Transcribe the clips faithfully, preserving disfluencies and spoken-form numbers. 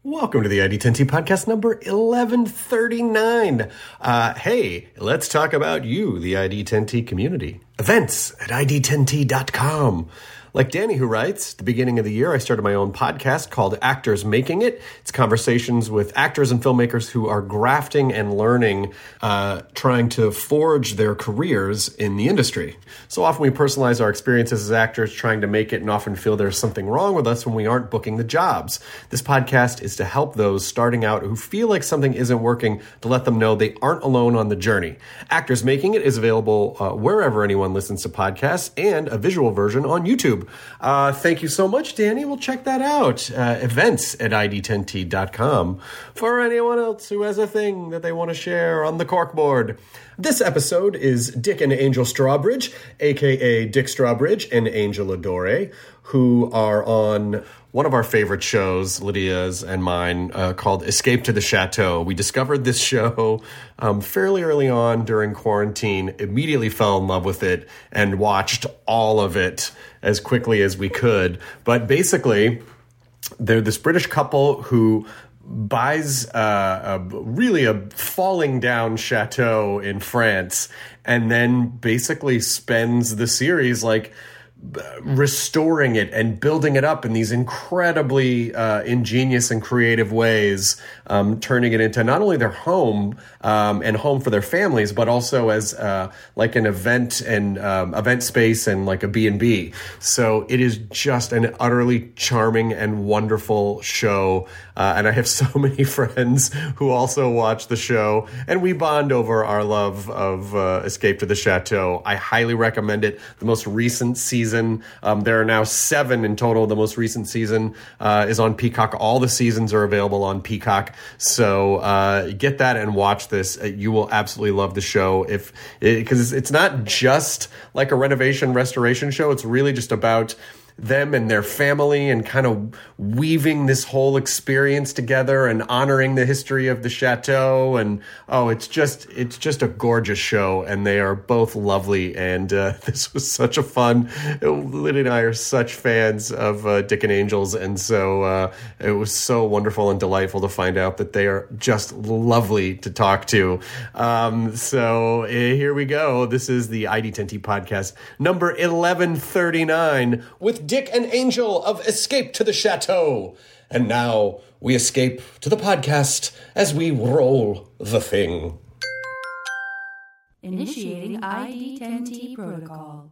Welcome to the I D ten T podcast number eleven thirty-nine. Uh, hey, let's talk about you, the I D ten T community. Events at I D ten T dot com. Like Danny, who writes, at the beginning of the year, I started my own podcast called Actors Making It. It's conversations with actors and filmmakers who are grafting and learning, uh, trying to forge their careers in the industry. So often we personalize our experiences as actors, trying to make it, and often feel there's something wrong with us when we aren't booking the jobs. This podcast is to help those starting out who feel like something isn't working, to let them know they aren't alone on the journey. Actors Making It is available uh, wherever anyone listens to podcasts, and a visual version on YouTube. Uh, thank you so much, Danny. We'll check that out. Uh, events at I D ten T dot com for anyone else who has a thing that they want to share on the corkboard. This episode is Dick and Angel Strawbridge, a k a. Dick Strawbridge and Angel Adore, who are on one of our favorite shows, Lydia's and mine, uh, called Escape to the Chateau. We discovered this show um, fairly early on during quarantine, immediately fell in love with it, and watched all of it as quickly as we could. But basically, they're this British couple who buys uh, a, really a falling down chateau in France, and then basically spends the series like restoring it and building it up in these incredibly uh, ingenious and creative ways, um, turning it into not only their home um, and home for their families, but also as uh, like an event and um, event space and like a B and B. So it is just an utterly charming and wonderful show. Uh, and I have so many friends who also watch the show, and we bond over our love of uh, Escape to the Chateau. I highly recommend it. The most recent season, um, there are now seven in total. The most recent season uh, is on Peacock. All the seasons are available on Peacock. So uh, get that and watch this. Uh, you will absolutely love the show, if because it, it's not just like a renovation restoration show. It's really just about them and their family and kind of weaving this whole experience together and honoring the history of the chateau. And oh, it's just it's just a gorgeous show, and they are both lovely. And uh, this was such a fun. Lynn and I are such fans of uh, Dick and Angels, and so uh, it was so wonderful and delightful to find out that they are just lovely to talk to. Um, so uh, here we go. This is the I D ten T podcast number eleven thirty-nine with Dick and Angel of Escape to the Chateau. And now we escape to the podcast as we roll the thing. Initiating I D ten T protocol.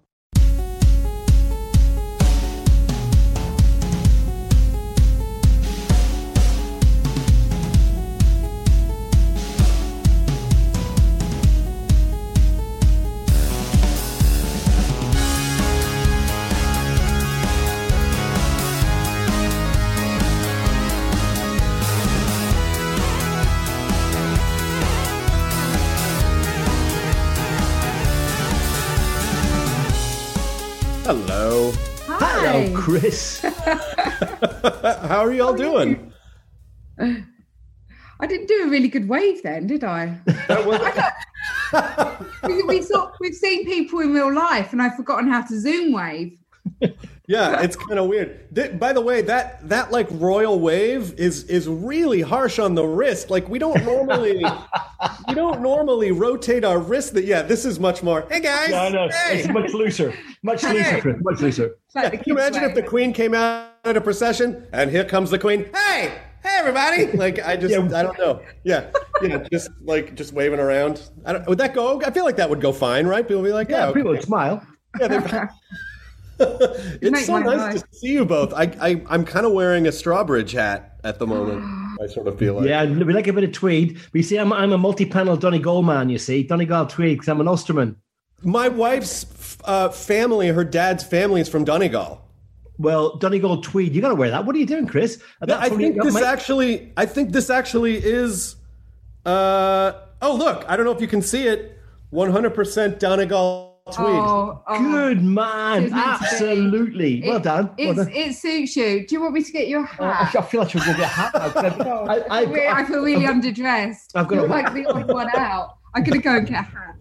Hello. Hi. Hello, Chris. How are y'all doing? I didn't do a really good wave then, did I? we, we saw, we've seen people in real life, and I've forgotten how to Zoom wave. Yeah, it's kind of weird. Th- by the way, that that like royal wave is is really harsh on the wrist. Like we don't normally we don't normally rotate our wrist. That yeah, this is much more. Hey guys, Yeah, I know. hey. It's much looser. Much Hey. looser, Chris. Much looser. It's like Yeah, the can you kids' imagine if wave. the Queen came out at a procession and here comes the Queen? Hey, hey everybody! Like I just Yeah. I don't know. Yeah, yeah, just like just waving around. I don't, would that go? I feel like that would go fine, right? People would be like, yeah, Yeah, okay. people would smile. Yeah, they- it's Make so my nice night. to see you both. I, I, I'm kind of wearing a Strawbridge hat at the moment. I sort of feel like. Yeah, we like a bit of tweed. But you see, I'm, I'm a multi-panel Donegal man, you see. Donegal tweed, because I'm an Ulsterman. My wife's uh, family, her dad's family is from Donegal. Well, Donegal tweed, you got to wear that. What are you doing, Chris? That's I probably- think this my- actually, I think this actually is, uh, oh, look, I don't know if you can see it, one hundred percent Donegal tweed. Oh, oh. Good man. It's meant to be. Absolutely. Well It- done. Well It's, done. it suits you. Do you want me to get your Oh, I hat? feel like I should go get a hat now. 'cause I've- I, I've Weird, I got- feel really I've- underdressed. I've got a- You're like the odd one out. I'm going to go and get a hat.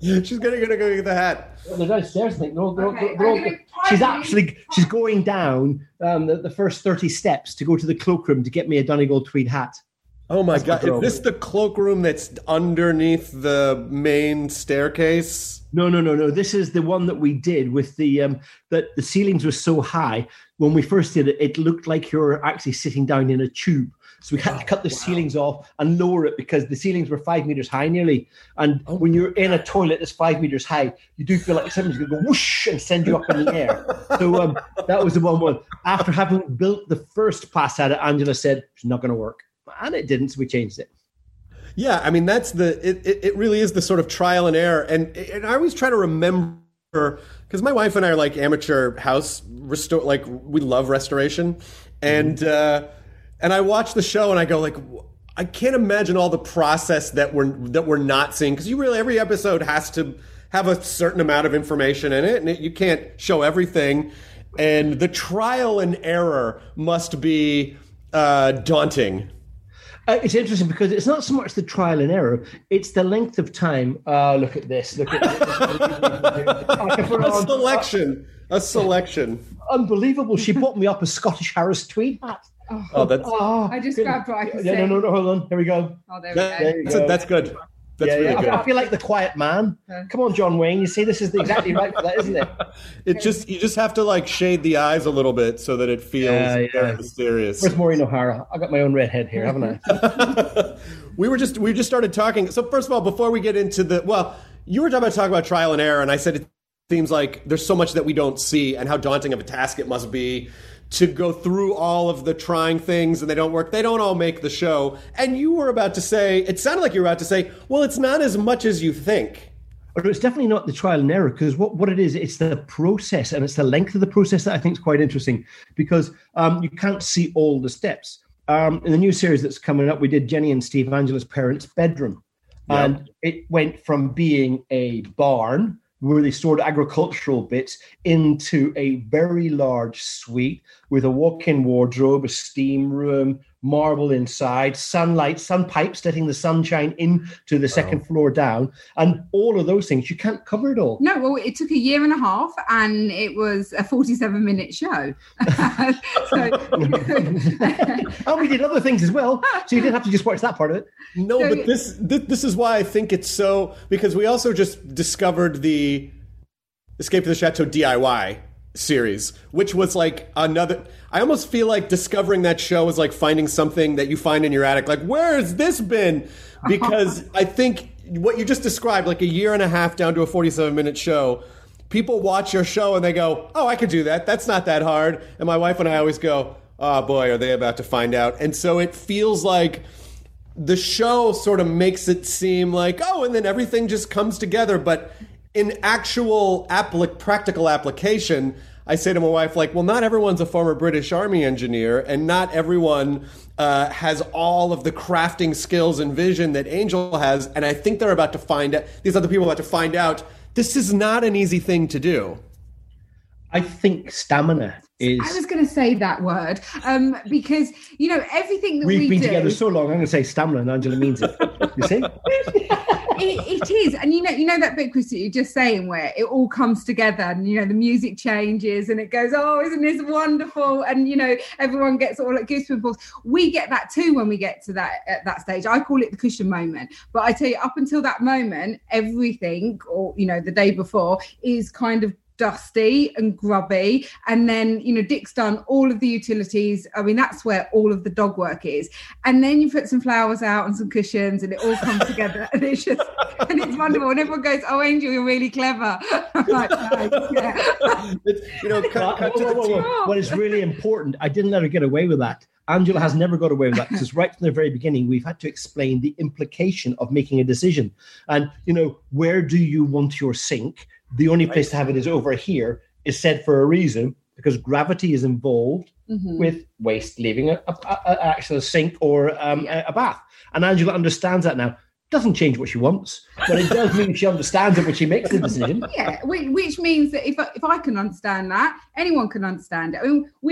She's gonna, gonna go get the hat. They're downstairs, I think. They're all, they're all- Okay, they're all- I'm gonna she's try actually she's going down um, the, the first thirty steps to go to the cloakroom to get me a Donegal tweed hat. Oh my That's god! my girl. Is this the cloakroom that's underneath the main staircase? No, no, no, no. This is the one that we did with the um, that the ceilings were so high. When we first did it, it looked like you were actually sitting down in a tube. So we had to cut the ceilings off and lower it because the ceilings were five meters high nearly. And Oh when you're in a toilet that's five meters high, you do feel like somebody's going to go whoosh and send you up in the air. So um, that was the one one. After having built the first pass at it, Angela said, it's not going to work. And it didn't, so we changed it. Yeah, I mean that's the it. It, it really is the sort of trial and error, and and I always try to remember because my wife and I are like amateur house restore, like we love restoration, and uh, and I watch the show and I go like, I can't imagine all the process that we're that we're not seeing because you really every episode has to have a certain amount of information in it, and it, you can't show everything, and the trial and error must be uh, daunting. Uh, it's interesting because it's not so much the trial and error; it's the length of time. Uh, look at this! Look at this! A selection, a selection. Unbelievable! She bought me up a Scottish Harris tweed hat. Oh, that's Oh, I just good. grabbed what I could Yeah, say. no, no, no. Hold on. Here we go. Oh, there we that, go. There you that's, go. that's good. That's yeah, really yeah. good. I, I feel like the quiet man. Okay. Come on, John Wayne. You see, this is the, exactly right for that, isn't it? It just you just have to like shade the eyes a little bit so that it feels Yeah, yeah. very mysterious. Where's Maureen O'Hara? I got my own red head here, haven't I? we were just we just started talking. So first of all, before we get into the well, you were talking about talking about trial and error, and I said it seems like there's so much that we don't see, and how daunting of a task it must be to go through all of the trying things and they don't work. They don't all make the show. And you were about to say, it sounded like you were about to say, well, it's not as much as you think. But it's definitely not the trial and error because what, what it is, it's the process and it's the length of the process that I think is quite interesting because um, you can't see all the steps. Um, in the new series that's coming up, we did Jenny and Steve Angela's parents' bedroom. Yeah. And it went from being a barn where they stored agricultural bits into a very large suite with a walk-in wardrobe, a steam room, marble inside, sunlight, sun pipes letting the sunshine into the second Wow. floor down, and all of those things. You can't cover it all. No, well, it took a year and a half, and it was a forty-seven minute show. so, And we did other things as well, so you didn't have to just watch that part of it. No, So- but this, this this is why I think it's so, because we also just discovered the Escape to the Chateau D I Y series, which was like another, I almost feel like discovering that show is like finding something that you find in your attic. Like, where has this been? Because I think what you just described, like a year and a half down to a forty-seven minute show, people watch your show and they go, oh, I could do that. That's not that hard. And my wife and I always go, oh boy, are they about to find out? And so it feels like the show sort of makes it seem like, oh, and then everything just comes together. But in actual applic- practical application, I say to my wife, like, well, not everyone's a former British Army engineer, and not everyone uh, has all of the crafting skills and vision that Angel has. And I think they're about to find out, these other people are about to find out, this is not an easy thing to do. I think stamina is... I was going to say that word um, because, you know, everything that We've we been do, together so long, I'm going to say stamina, and Angela means it. You see? it, it is. And, you know, you know that bit, Chris, that you're just saying where it all comes together and, you know, the music changes and it goes, oh, isn't this wonderful? And, you know, everyone gets all like goosebumps. We get that too when we get to that at that stage. I call it the cushion moment. But I tell you, up until that moment, everything, or, you know, the day before is kind of dusty and grubby, and then, you know, Dick's done all of the utilities. I mean, that's where all of the dog work is, and then you put some flowers out and some cushions and it all comes together and it's just and it's wonderful, and everyone goes, oh, Angel, you're really clever. I'm like, "Thanks, yeah." It's, you know, cut, cut to Whoa, the whoa, whoa, whoa. What is really important, I didn't let her get away with that. Angela has never got away with that because right from the very beginning, we've had to explain the implication of making a decision. And, you know, where do you want your sink? The only place to have it is over here is said for a reason, because gravity is involved Mhm. with waste leaving a, a, a, a actual sink or um, a, a bath. And Angela understands that now. Doesn't change what she wants, but it does mean she understands it when she makes the decision. Yeah, which, which means that if I, if I can understand that, anyone can understand it. I mean, we,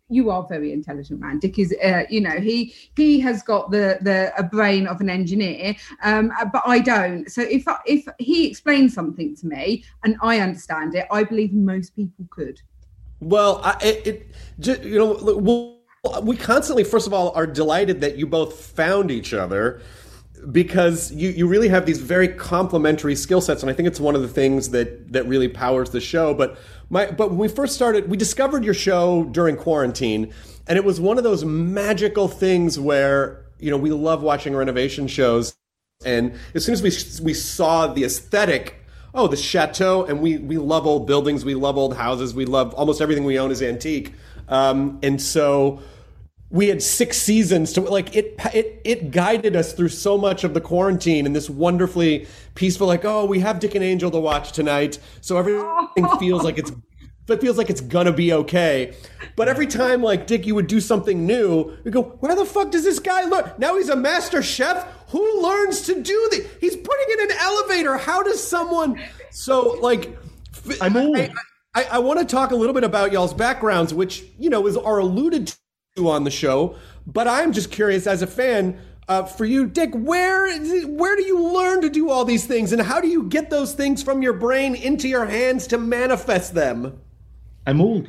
you are a very intelligent man. Dick is, uh, you know, he he has got the the a brain of an engineer, um, but I don't. So if if he explains something to me and I understand it, I believe most people could. Well, I, it, it just, you know, we'll, we constantly, first of all, are delighted that you both found each other, because you, you really have these very complementary skill sets, and I think it's one of the things that, that really powers the show. But my but when we first started, we discovered your show during quarantine, and it was one of those magical things where, you know, we love watching renovation shows, and as soon as we we saw the aesthetic, oh, the chateau, and we we love old buildings, we love old houses, we love almost everything we own is antique, um, and so we had six seasons to like it. It it guided us through so much of the quarantine in this wonderfully peaceful. Like, oh, we have Dick and Angel to watch tonight, so everything feels like it's. It feels like it's gonna be okay. But every time, like, Dick, you would do something new, we go, where the fuck does this guy learn? Now he's a master chef. Who learns to do this? He's putting in an elevator. How does someone? So like, I'm old. I, I, I want to talk a little bit about y'all's backgrounds, which, you know, is are alluded to on the show, but I'm just curious as a fan, uh, for you, Dick, where where do you learn to do all these things, and how do you get those things from your brain into your hands to manifest them? I'm old.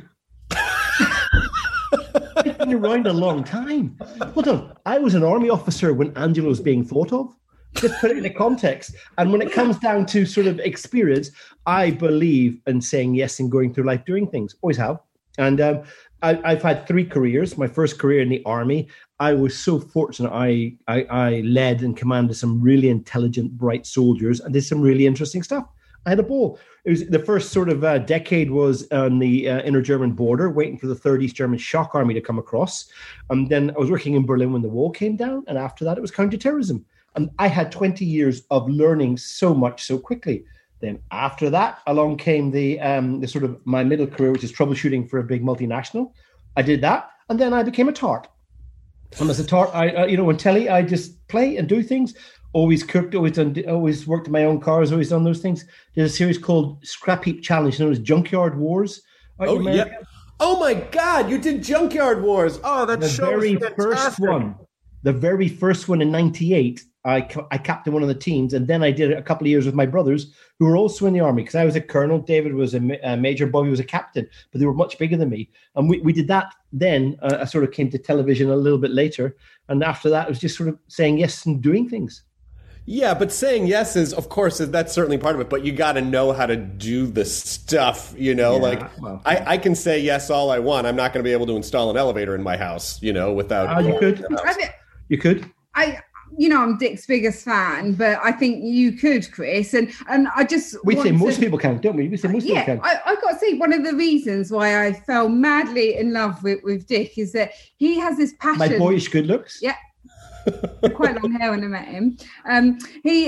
I've been around a long time. Hold on, I was an army officer when Angela was being thought of. Just put it in a context. And when it comes down to sort of experience, I believe in saying yes and going through life doing things. Always have. And um, I, I've had three careers. My first career in the army, I was so fortunate. I, I I led and commanded some really intelligent, bright soldiers and did some really interesting stuff. I had a ball. It was the first sort of uh, decade was on the uh, inner German border, waiting for the third East German Shock Army to come across. And then I was working in Berlin when the wall came down. And after that, it was counterterrorism. And I had twenty years of learning so much so quickly. Then after that, along came the um, the sort of my middle career, which is troubleshooting for a big multinational. I did that, and then I became a tart. And as a tart, I uh, you know, on telly, I just play and do things. Always cooked, always done, always worked in my own cars, always done those things. There's a series called Scrap Heap Challenge, known as Junkyard Wars. Oh yeah! Oh my God, you did Junkyard Wars! Oh, that the show very was first one, the very first one in ninety-eight. I, I captained one of the teams, and then I did it a couple of years with my brothers who were also in the army, because I was a colonel, David was a, a major, Bobby was a captain, but they were much bigger than me. And we, we did that then. Uh, I sort of came to television a little bit later. And after that, it was just sort of saying yes and doing things. Yeah, but saying yes is, of course, that's certainly part of it, but you got to know how to do the stuff, you know? Yeah, like, well, I, I can say yes all I want. I'm not going to be able to install an elevator in my house, you know, without... Oh, you could. I mean, you could. I... You know, I'm Dick's biggest fan, but I think you could, Chris. And and I just we say most to, people can, don't we? We say most yeah, people can. I, I've got to say, one of the reasons why I fell madly in love with, with Dick is that he has this passion. My boyish good looks. Yeah. Quite long hair when I met him. Um, he,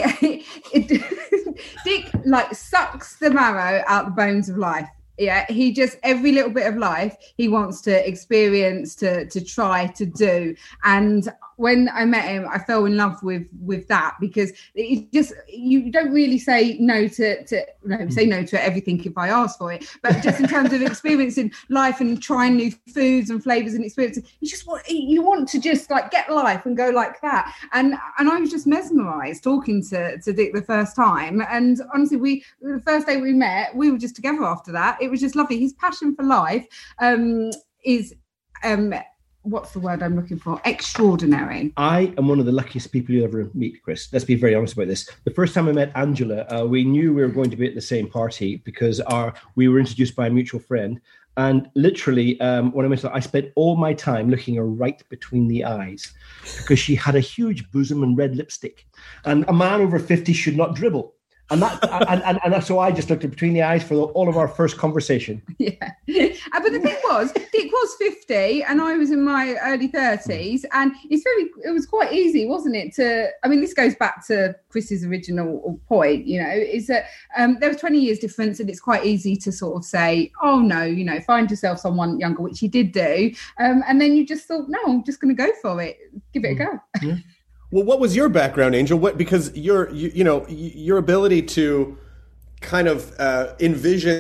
it, Dick like sucks the marrow out the bones of life. Yeah, he just every little bit of life he wants to experience, to to try to do. And when I met him, I fell in love with with that, because it just you don't really say no to to no say no to everything if I ask for it, but just in terms of experiencing life and trying new foods and flavors and experiences, you just want you want to just like get life and go like that. And and I was just mesmerized talking to to Dick the first time. And honestly, we the first day we met, we were just together after that. It was just lovely. His passion for life um, is, um, what's the word I'm looking for? Extraordinary. I am one of the luckiest people you ever meet, Chris. Let's be very honest about this. The first time I met Angela, uh, we knew we were going to be at the same party because our we were introduced by a mutual friend. And literally, um, when I met her, I spent all my time looking her right between the eyes because she had a huge bosom and red lipstick. And a man over fifty should not dribble. And that, and, and, and so I just looked at between the eyes for the, all of our first conversation. Yeah. Uh, but the thing was, Dick was fifty and I was in my early thirties. And it's very, it was quite easy, wasn't it? To, I mean, this goes back to Chris's original point, you know, is that um, there was twenty years difference, and it's quite easy to sort of say, oh no, you know, find yourself someone younger, which you did do. Um, and then you just thought, no, I'm just going to go for it. Give it a go. Yeah. Well, what was your background, Angel? What, because your, you, you know, your ability to kind of uh, envision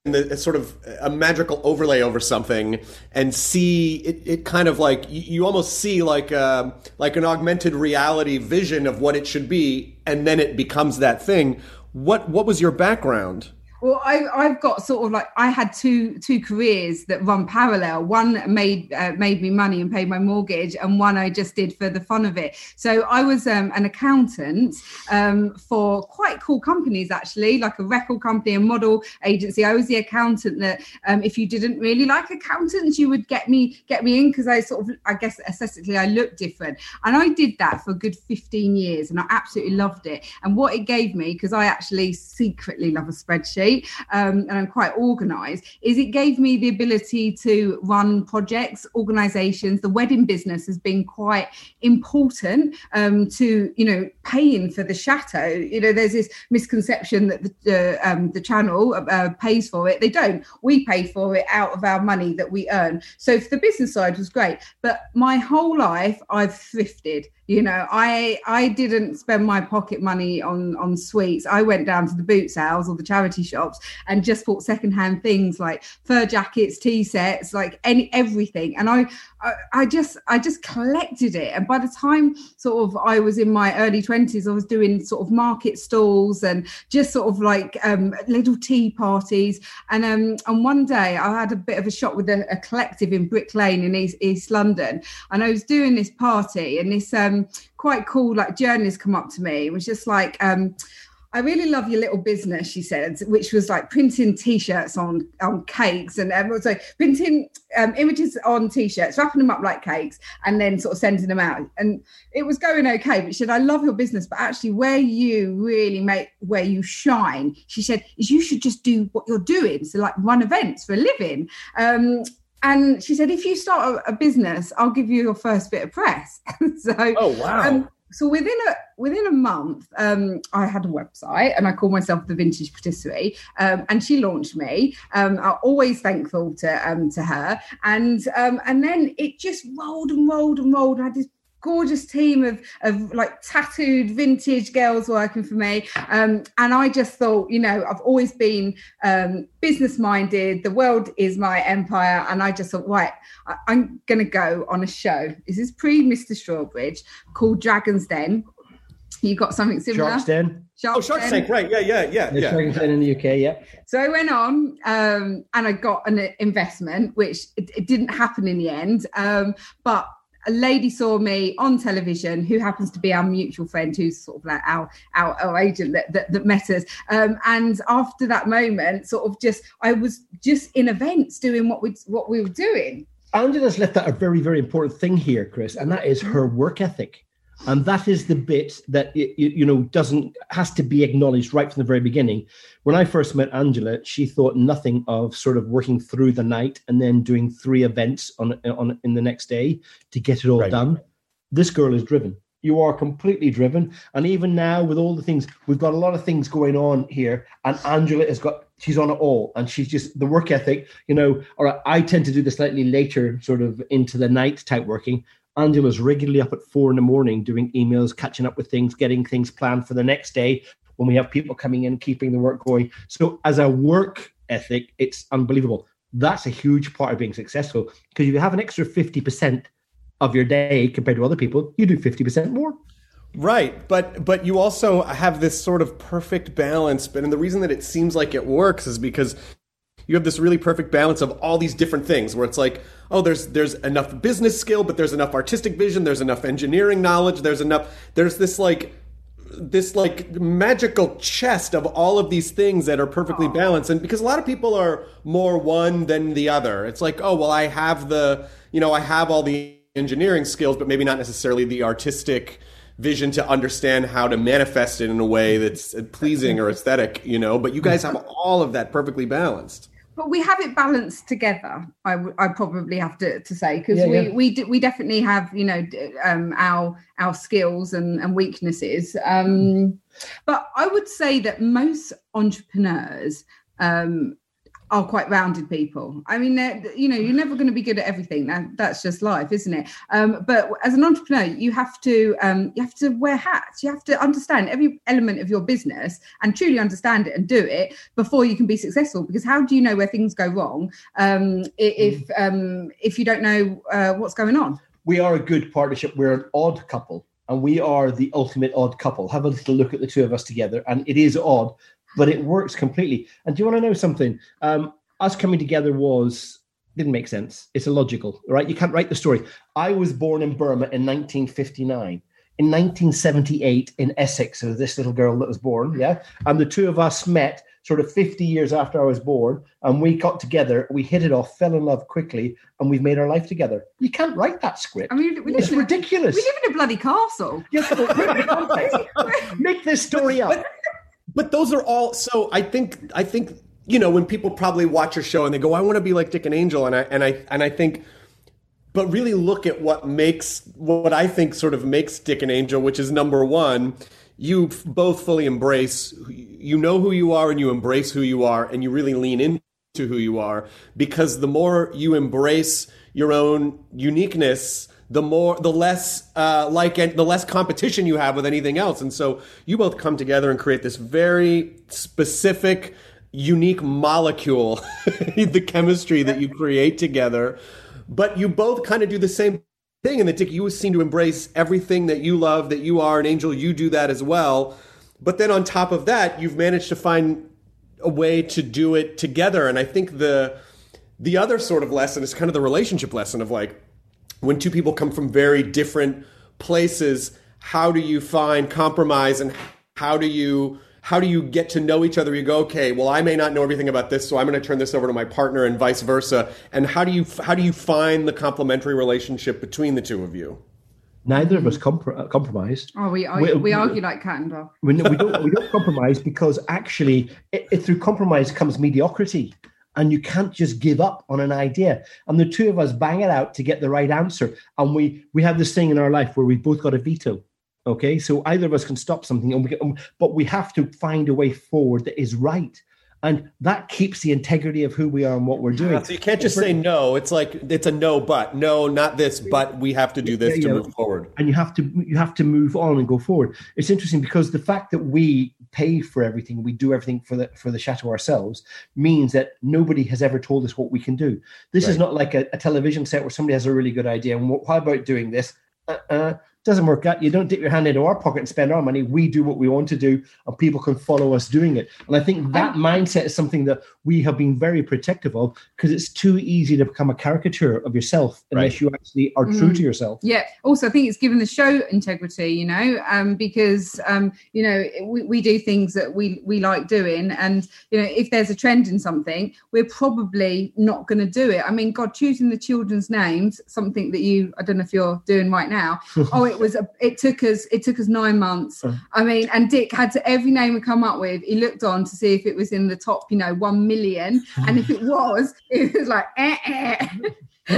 the sort of a magical overlay over something and see it, it kind of like you, you almost see like a, like an augmented reality vision of what it should be, and then it becomes that thing. What what was your background? Well, I, I've got sort of like, I had two two careers that run parallel. One made uh, made me money and paid my mortgage, and one I just did for the fun of it. So I was um, an accountant um, for quite cool companies, actually, like a record company, a model agency. I was the accountant that um, if you didn't really like accountants, you would get me get me in, because I sort of, I guess, aesthetically, I looked different. And I did that for a good fifteen years, and I absolutely loved it. And what it gave me, because I actually secretly love a spreadsheet, Um, and I'm quite organised, is it gave me the ability to run projects, organisations. The wedding business has been quite important um, to, you know, paying for the chateau. You know, there's this misconception that the, uh, um, the channel uh, pays for it. They don't. We pay for it out of our money that we earn. So for the business side was great. But my whole life, I've thrifted. You know, I I didn't spend my pocket money on, on sweets. I went down to the boot sales or the charity shops and just bought secondhand things like fur jackets, tea sets, like any everything. And I, I I just I just collected it. And by the time sort of I was in my early twenties, I was doing sort of market stalls and just sort of like um, little tea parties. And um and one day I had a bit of a shot with a, a collective in Brick Lane in East, East London, and I was doing this party, and this um. quite cool like journalist come up to me. It was just like, um I really love your little business, she said, which was like printing T-shirts on on cakes, and um, so printing um, images on T-shirts, wrapping them up like cakes, and then sort of sending them out. And it was going okay, but she said, I love your business, but actually where you really make, where you shine, she said, is you should just do what you're doing. So like run events for a living. Um, And she said, if you start a, a business, I'll give you your first bit of press. so, oh, wow. Um, so within a within a month, um, I had a website, and I called myself the Vintage Patisserie, um, and she launched me. Um, I'm always thankful to um, to her. And um, and then it just rolled and rolled and rolled. I had this gorgeous team of of like tattooed vintage girls working for me, um and I just thought, you know, I've always been um business minded, the world is my empire, and I just thought, right, I, I'm gonna go on a show. This is pre Mister Strawbridge, called Dragon's Den. You got something similar? Shark's Den. Shark's oh, Shark's Den. Tank, right? Yeah, yeah, yeah, yeah. Shark's Den in the U K, yeah. So I went on, um, and I got an investment, which it, it didn't happen in the end, um, but a lady saw me on television who happens to be our mutual friend, who's sort of like our our, our agent that, that, that met us. Um, and after that moment, sort of just, I was just in events doing what we what we were doing. Angela's left out a very, very important thing here, Chris, and that is her work ethic. And that is the bit that, you, you know, doesn't, has to be acknowledged right from the very beginning. When I first met Angela, she thought nothing of sort of working through the night and then doing three events on, on in the next day to get it all right. done. This girl is driven. You are completely driven. And even now with all the things, we've got a lot of things going on here, and Angela has got, she's on it all. And she's just, the work ethic, you know, all right, I tend to do the slightly later sort of into the night type working. Angela's regularly up at four in the morning doing emails, catching up with things, getting things planned for the next day when we have people coming in, keeping the work going. So as a work ethic, it's unbelievable. That's a huge part of being successful, because if you have an extra fifty percent of your day compared to other people, you do fifty percent more. Right, but but you also have this sort of perfect balance. But and the reason that it seems like it works is because you have this really perfect balance of all these different things where it's like, oh, there's there's enough business skill, but there's enough artistic vision, there's enough engineering knowledge, there's enough, there's this like, this like magical chest of all of these things that are perfectly balanced. And because a lot of people are more one than the other. It's like, oh, well, I have the, you know, I have all the engineering skills, but maybe not necessarily the artistic vision to understand how to manifest it in a way that's pleasing or aesthetic, you know, but you guys have all of that perfectly balanced. But we have it balanced together, I, w- I probably have to, to say, because yeah, we yeah. we d- we definitely have, you know, um, our our skills and, and weaknesses. Um, but I would say that most entrepreneurs um, are quite rounded people. I mean, you know, you're never going to be good at everything. That, that's just life, isn't it? Um, but as an entrepreneur, you have to um, you have to wear hats. You have to understand every element of your business and truly understand it and do it before you can be successful. Because how do you know where things go wrong um, if um, if you don't know uh, what's going on? We are a good partnership. We're an odd couple, and we are the ultimate odd couple. Have a little look at the two of us together, and it is odd, but it works completely. And do you want to know something? Um, us coming together was didn't make sense. It's illogical, right? You can't write the story. I was born in Burma in nineteen fifty-nine. In nineteen seventy-eight, in Essex, there was this little girl that was born, yeah? And the two of us met sort of fifty years after I was born, and we got together, we hit it off, fell in love quickly, and we've made our life together. You can't write that script. I mean, we it's live ridiculous. A, we live in a bloody castle. Yes, but make this story up. But, but those are all, so I think, I think, you know, when people probably watch your show and they go, I want to be like Dick and Angel, and I, and I, and I think, but really look at what makes, what I think sort of makes Dick and Angel, which is number one, you both fully embrace, you know who you are and you embrace who you are, and you really lean into who you are, because the more you embrace your own uniqueness, the more, the less uh, like, the less competition you have with anything else. And so you both come together and create this very specific, unique molecule, the chemistry that you create together. But you both kind of do the same thing, and that Dick, you seem to embrace everything that you love, that you are, and Angel, you do that as well. But then on top of that, you've managed to find a way to do it together. And I think the the other sort of lesson is kind of the relationship lesson of like, when two people come from very different places, how do you find compromise, and how do you how do you get to know each other? You go, okay, well, I may not know everything about this, so I'm going to turn this over to my partner, and vice versa. And how do you how do you find the complementary relationship between the two of you? Neither of us compr- compromise. Oh, we we, we, we argue like cat and dog. We, we don't we don't compromise because actually, it, it, through compromise comes mediocrity, and you can't just give up on an idea. And the two of us bang it out to get the right answer. And we we have this thing in our life where we've both got a veto. Okay, so either of us can stop something, and we can, but we have to find a way forward that is right. And that keeps the integrity of who we are and what we're doing. Yeah, so you can't just say no. It's like, it's a no, but no, not this, but we have to do this yeah, to yeah. move forward. And you have to you have to move on and go forward. It's interesting because the fact that we pay for everything, we do everything for the for the chateau ourselves, means that nobody has ever told us what we can do. This right. is not like a, a television set where somebody has a really good idea. And how about doing this? Uh-uh. Doesn't work out. You don't dip your hand into our pocket and spend our money. We do what we want to do, and people can follow us doing it. And I think that mindset is something that we have been very protective of, because it's too easy to become a caricature of yourself unless right. you actually are true mm. to yourself. Yeah. Also, I think it's given the show integrity, you know, um, because, um, you know, we, we do things that we, we like doing. And, you know, if there's a trend in something, we're probably not going to do it. I mean, God, choosing the children's names, something that you, I don't know if you're doing right now. Oh, it was, a, it took us, it took us nine months. Uh. I mean, and Dick had to, every name we come up with, he looked on to see if it was in the top, you know, one million. And if it was, it was like, eh, eh. How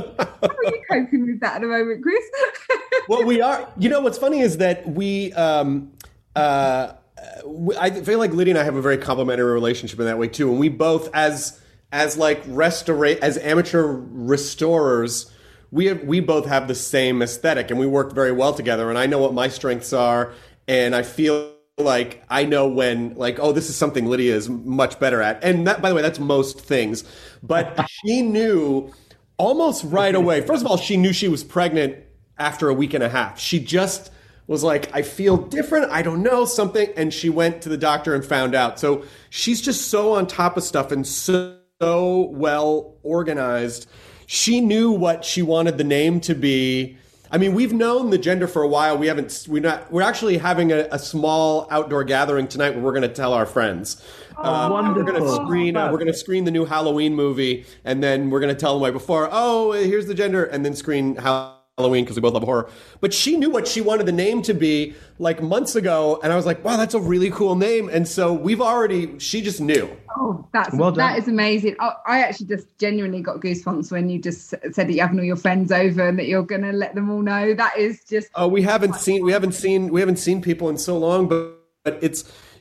are you coping with that at the moment, Chris? Well, we are, you know, what's funny is that we, um, uh, we, I feel like Lydia and I have a very complimentary relationship in that way too. And we both, as, as like restaurate, as amateur restorers, we have, we both have the same aesthetic, and we work very well together. And I know what my strengths are, and I feel like I know when, like, oh, this is something Lydia is much better at. And that, by the way, that's most things. But she knew almost right away. First of all, she knew she was pregnant after a week and a half. She just was like, I feel different. I don't know, something. And she went to the doctor and found out. So she's just so on top of stuff and so, so well organized. She knew what she wanted the name to be. I mean, we've known the gender for a while. We haven't, we're not, we're actually having a, a small outdoor gathering tonight where we're going to tell our friends. Oh, um, wonderful. We're going to screen, uh, we're going to screen the new Halloween movie, and then we're going to tell them right before, oh, here's the gender, and then screen Halloween because we both love horror. But she knew what she wanted the name to be like months ago, and I was like, wow, that's a really cool name. And so we've already, she just knew. Oh, that's well that is amazing. I, I actually just genuinely got goosebumps when you just said that you're having all your friends over and that you're going to let them all know. That is just. Oh, we haven't seen we haven't seen we haven't seen people in so long, but, but it's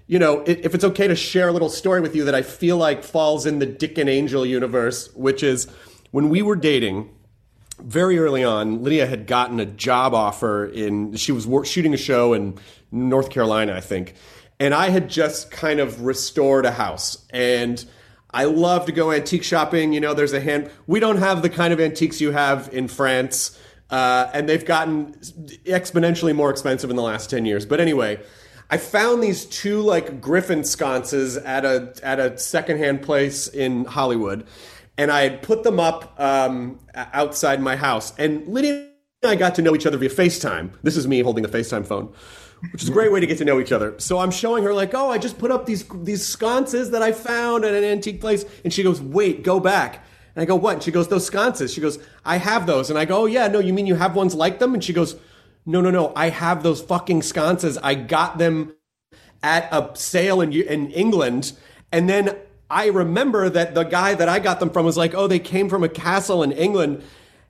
you know, if it's okay to share a little story with you that I feel like falls in the Dick and Angel universe, which is when we were dating very early on, Lydia had gotten a job offer in, she was work, shooting a show in North Carolina, I think. And I had just kind of restored a house. And I love to go antique shopping. You know, there's a hand, we don't have the kind of antiques you have in France. Uh, and they've gotten exponentially more expensive in the last ten years. But anyway, I found these two like griffin sconces at a, at a secondhand place in Hollywood. And I had put them up um, outside my house. And Lydia and I got to know each other via FaceTime. This is me holding a FaceTime phone, which is a great way to get to know each other. So I'm showing her like, oh, I just put up these these sconces that I found at an antique place. And she goes, wait, go back. And I go, what? And she goes, those sconces. She goes, I have those. And I go, oh, yeah, no, you mean you have ones like them? And she goes, no, no, no, I have those fucking sconces. I got them at a sale in, in England. And then I remember that the guy that I got them from was like, oh, they came from a castle in England.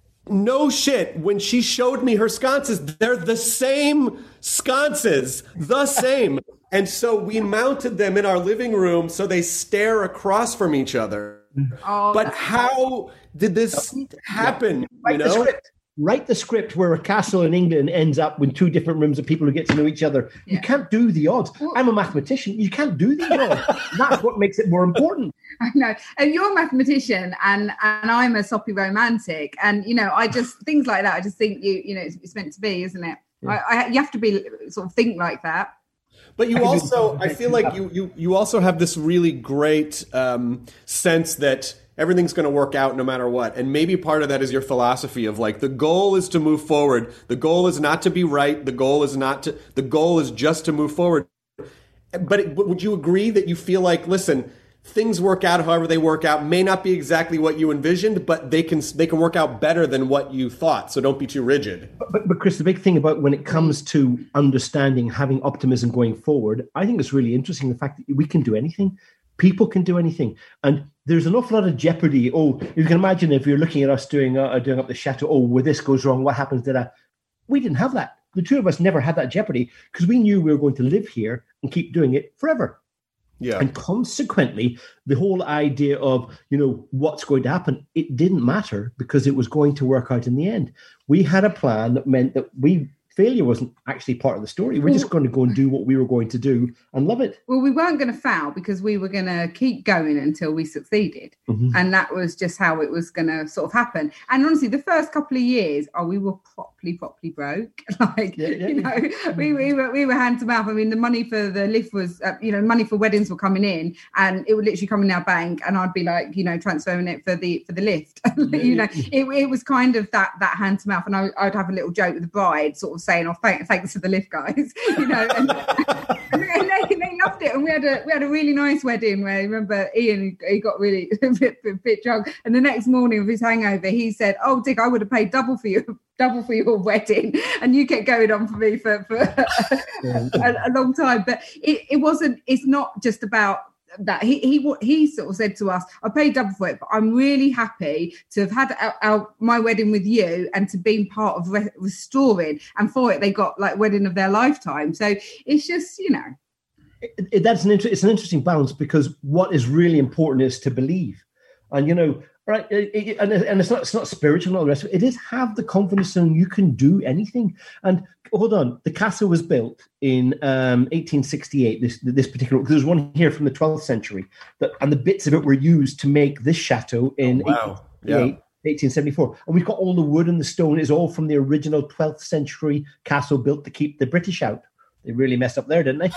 No shit. When she showed me her sconces, they're the same sconces, the same. And so we mounted them in our living room so they stare across from each other. Oh, but how did this happen? Write you know? the script. Write the script where a castle in England ends up with two different rooms of people who get to know each other. Yeah. You can't do the odds. I'm a mathematician. You can't do the odds. That's what makes it more important. I know. And you're a mathematician and, and I'm a soppy romantic. And, you know, I just, things like that, I just think, you you know, it's, it's meant to be, isn't it? Yeah. I, I, you have to be sort of think like that. But you also, I feel like you, you, you also have this really great um, sense that everything's going to work out no matter what. And maybe part of that is your philosophy of like, the goal is to move forward. The goal is not to be right. The goal is not to, the goal is just to move forward. But it, would you agree that you feel like, listen, things work out however they work out, may not be exactly what you envisioned, but they can, they can work out better than what you thought. So don't be too rigid. But, but, but Chris, the big thing about when it comes to understanding, having optimism going forward, I think it's really interesting, the fact that we can do anything. People can do anything. And there's an awful lot of jeopardy. Oh, you can imagine if you're looking at us doing uh, doing up the chateau, oh, when this goes wrong, what happens to that? We didn't have that. The two of us never had that jeopardy because we knew we were going to live here and keep doing it forever. Yeah. And consequently, the whole idea of, you know, what's going to happen, it didn't matter because it was going to work out in the end. We had a plan that meant that we failure wasn't actually part of the story. We're just going to go and do what we were going to do and love it. Well, we weren't going to fail because we were going to keep going until we succeeded. Mm-hmm. And that was just how it was going to sort of happen. And honestly, the first couple of years, oh, we were properly, properly broke. like, yeah, yeah, you know, yeah. we, we were we were hand to mouth. I mean, the money for the lift was, uh, you know, money for weddings were coming in and it would literally come in our bank and I'd be like, you know, transferring it for the for the lift. you know, it, it was kind of that that hand to mouth. And I, I'd have a little joke with the bride sort of saying, oh, thank, thanks to the lift guys, you know, and, and they, they loved it. And we had a we had a really nice wedding where I remember Ian, he got really a bit, a bit drunk. And the next morning of his hangover, he said, oh, Dick, I would have paid double for you. double for your wedding, and you kept going on for me for, for a, a long time. But it, it wasn't, it's not just about that. He he he sort of said to us, I paid double for it, but I'm really happy to have had our, our, my wedding with you and to be part of re- restoring. And for it, they got like wedding of their lifetime. So it's just, you know. It, it, that's an inter- it's an interesting balance because what is really important is to believe. And, you know, right, it, it, and, and it's not it's not spiritual and all the rest of it. It is have the confidence that you can do anything. And hold on, the castle was built in um, eighteen sixty-eight. This this particular, there's one here from the twelfth century, that, and the bits of it were used to make this chateau in oh, wow. yeah. eighteen seventy-four. And we've got all the wood and the stone is all from the original twelfth century castle built to keep the British out. They really messed up there, didn't they?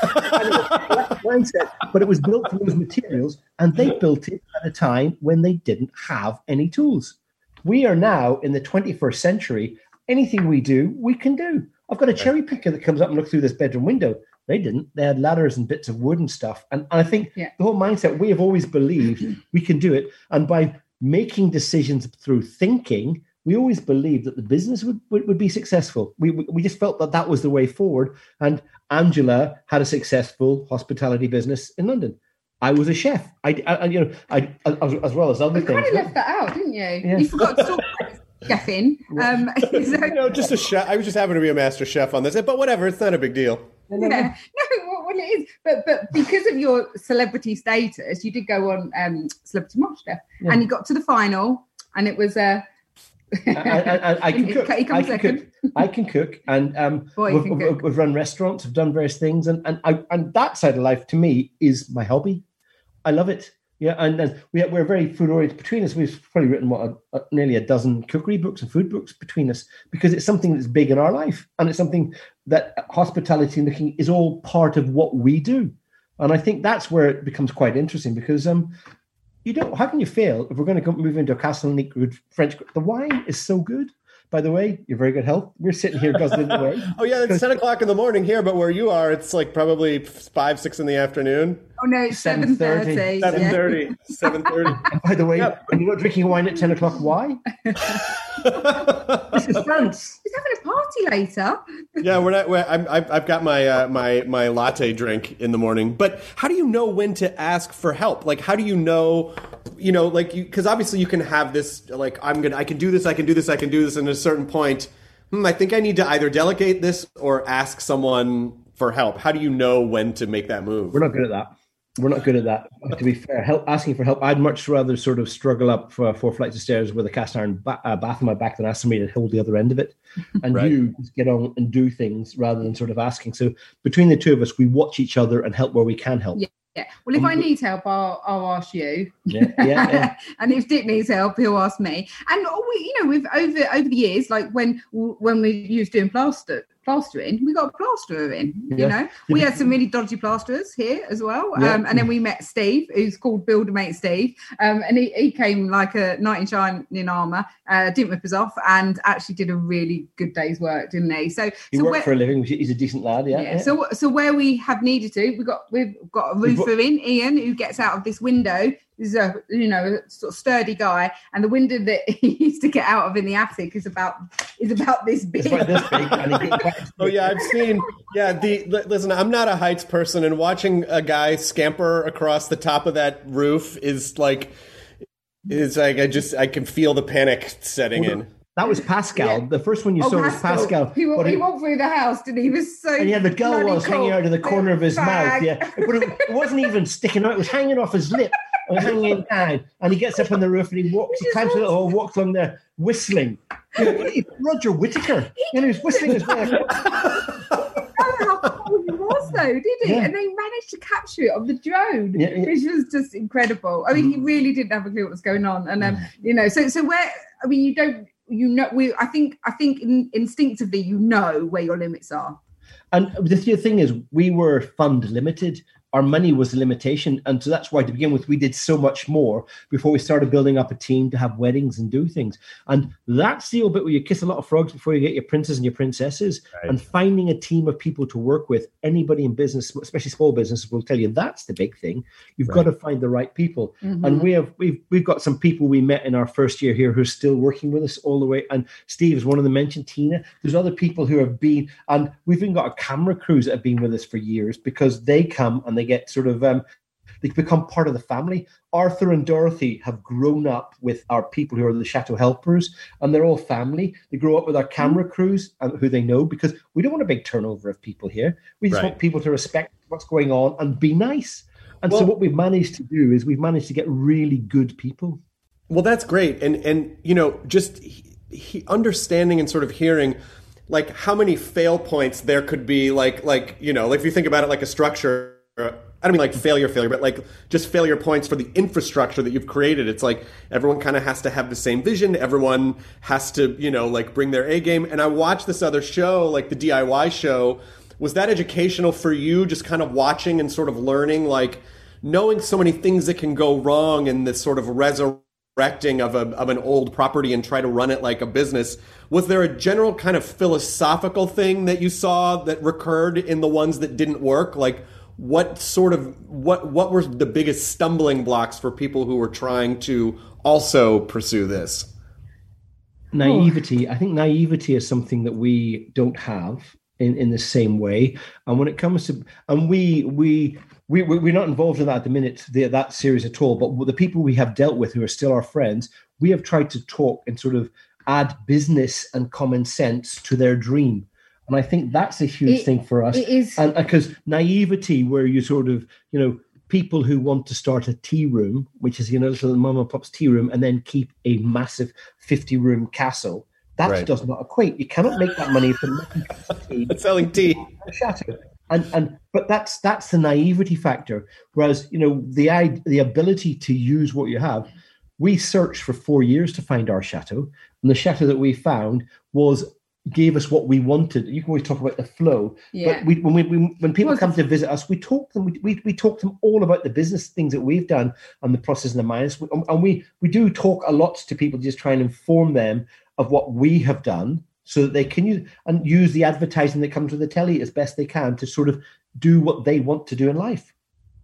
Mindset, but it was built from those materials, and they built it at a time when they didn't have any tools. We are now in the twenty-first century. Anything we do, we can do. I've got a cherry picker that comes up and looks through this bedroom window. They didn't. They had ladders and bits of wood and stuff. And, and I think yeah. the whole mindset, we have always believed we can do it. And by making decisions through thinking, we always believed that the business would, would, would be successful. We we just felt that that was the way forward. And Angela had a successful hospitality business in London. I was a chef. I, I you know, I as, as well as other you things. You kind of left that out, didn't you? Yeah. You forgot to talk about chefing. Um, so, you know, just a chef. I was just happened to be a master chef on this, but whatever. It's not a big deal. Yeah. No, well, it is. But but because of your celebrity status, you did go on um, Celebrity MasterChef, yeah. and you got to the final, and it was a. Uh, I, I, I can cook. I can second. cook. I can cook, and um, Boy, we've, we've, we've run restaurants, we've done various things, and and I, and that side of life to me is my hobby. I love it. Yeah, and, and we, we're very food oriented. Between us, we've probably written what a, a, nearly a dozen cookery books and food books between us, because it's something that's big in our life, and it's something that hospitality and cooking is all part of what we do. And I think that's where it becomes quite interesting, because um, you don't. How can you fail if we're going to go move into a Castelnic good French? The wine is so good. By the way, you're very good health. We're sitting here guzzling away. Oh yeah, it's ten o'clock in the morning here, but where you are, it's like probably five, six in the afternoon. Oh no, it's seven thirty. Seven thirty. Seven thirty. By the way, yep. When you're not drinking wine at ten o'clock, why? This is France. He's having a party later. Yeah, we're not. We're, I'm, I've got my uh, my my latte drink in the morning. But how do you know when to ask for help? Like, how do you know? You know, like you, because obviously you can have this. Like, I'm gonna, I can do this, I can do this, I can do this, and at a certain point, hmm, I think I need to either delegate this or ask someone for help. How do you know when to make that move? We're not good at that. We're not good at that. To be fair, help, asking for help, I'd much rather sort of struggle up for four flights of stairs with a cast iron ba- uh, bath on my back than ask somebody to hold the other end of it. And right. you just get on and do things rather than sort of asking. So between the two of us, we watch each other and help where we can help. Yeah. Yeah. Well, if um, I need help, I'll, I'll ask you. Yeah, yeah, yeah. And if Dick needs help, he'll ask me. And we, you know, we've over over the years, like when when we used doing plaster plastering, we got a plasterer in. You yeah. know, we had some really dodgy plasterers here as well. Yeah. Um, and then we met Steve, who's called Buildermate Steve, um, and he, he came like a knight in shining armour, uh, didn't rip us off, and actually did a really good day's work, didn't he? So he so worked where, for a living. He's a decent lad. Yeah. yeah. yeah. So so where we have needed to, we got we've got a roofer in, Ian, who gets out of this window. He's a you know a sort of sturdy guy, and the window that he used to get out of in the attic is about is about this big. It's like this big. And he gets oh yeah, I've seen. Yeah, the listen. I'm not a heights person, and watching a guy scamper across the top of that roof is like is like I just I can feel the panic setting in. That was Pascal. Yeah. The first one you oh, saw Pascal. was Pascal. He, walked, he walked through the house, didn't he? He was so. And yeah, the girl was cool. hanging out of the corner of his Bag. mouth. Yeah, but it, it wasn't even sticking out. It was hanging off his lip. And hanging down, and he gets up on the roof and he walks. He climbs a little hole, walks along there, whistling. You know, Roger Whittaker, you know, he's whistling as well. How cool he was, though, did he? Yeah. And they managed to capture it on the drone, yeah, yeah. which was just incredible. I mean, he really didn't have a clue what was going on, and um, you know, so so where? I mean, you don't, you know, we. I think, I think, in, instinctively, you know where your limits are. And the thing is, we were fund limited. Our money was a limitation. And so that's why, to begin with, we did so much more before we started building up a team to have weddings and do things. And that's the old bit where you kiss a lot of frogs before you get your princes and your princesses. Right. And finding a team of people to work with. Anybody in business, especially small businesses, will tell you that's the big thing. You've right. got to find the right people. Mm-hmm. And we have, we've, we've got some people we met in our first year here who are still working with us all the way. And Steve is one of them, mentioned Tina. There's other people who have been, and we've even got a camera crews that have been with us for years, because they come and they get sort of, um, they become part of the family. Arthur and Dorothy have grown up with our people who are the Chateau helpers, and they're all family. They grow up with our camera crews and who they know, because we don't want a big turnover of people here. We just right. want people to respect what's going on and be nice. And well, so what we've managed to do is we've managed to get really good people. Well, that's great. And, and you know, just he, he, understanding and sort of hearing like how many fail points there could be, like, like, you know, like if you think about it like a structure, I don't mean like failure, failure, but like just failure points for the infrastructure that you've created. It's like everyone kind of has to have the same vision. Everyone has to, you know, like bring their A game. And I watched this other show, like the D I Y show. Was that educational for you, just kind of watching and sort of learning, like knowing so many things that can go wrong in this sort of resurrecting of a of an old property and try to run it like a business? Was there a general kind of philosophical thing that you saw that recurred in the ones that didn't work? Like what sort of what what were the biggest stumbling blocks for people who were trying to also pursue this? Naivety. I think naivety is something that we don't have in, in the same way. And when it comes to, and we we we we're not involved in that at the minute, the, that series at all. But the people we have dealt with who are still our friends, we have tried to talk and sort of add business and common sense to their dream. And I think that's a huge It- thing for us. it is. And because naivety, where you sort of, you know, people who want to start a tea room, which is, you know, little mum and pop's tea room, and then keep a massive fifty room castle, that Right. does not equate. You cannot make that money from making cups of tea Selling tea. at a chateau. And and but that's that's the naivety factor. Whereas, you know, the i- the ability to use what you have. We searched for four years to find our chateau, and the chateau that we found was gave us what we wanted. You can always talk about the flow, Yeah. but we, when we, we when people Was come the- to visit us, we talk them. We, we we talk to them all about the business things that we've done and the process and the minus. And and we we do talk a lot to people, just try and inform them of what we have done, so that they can use and use the advertising that comes with the telly as best they can to sort of do what they want to do in life.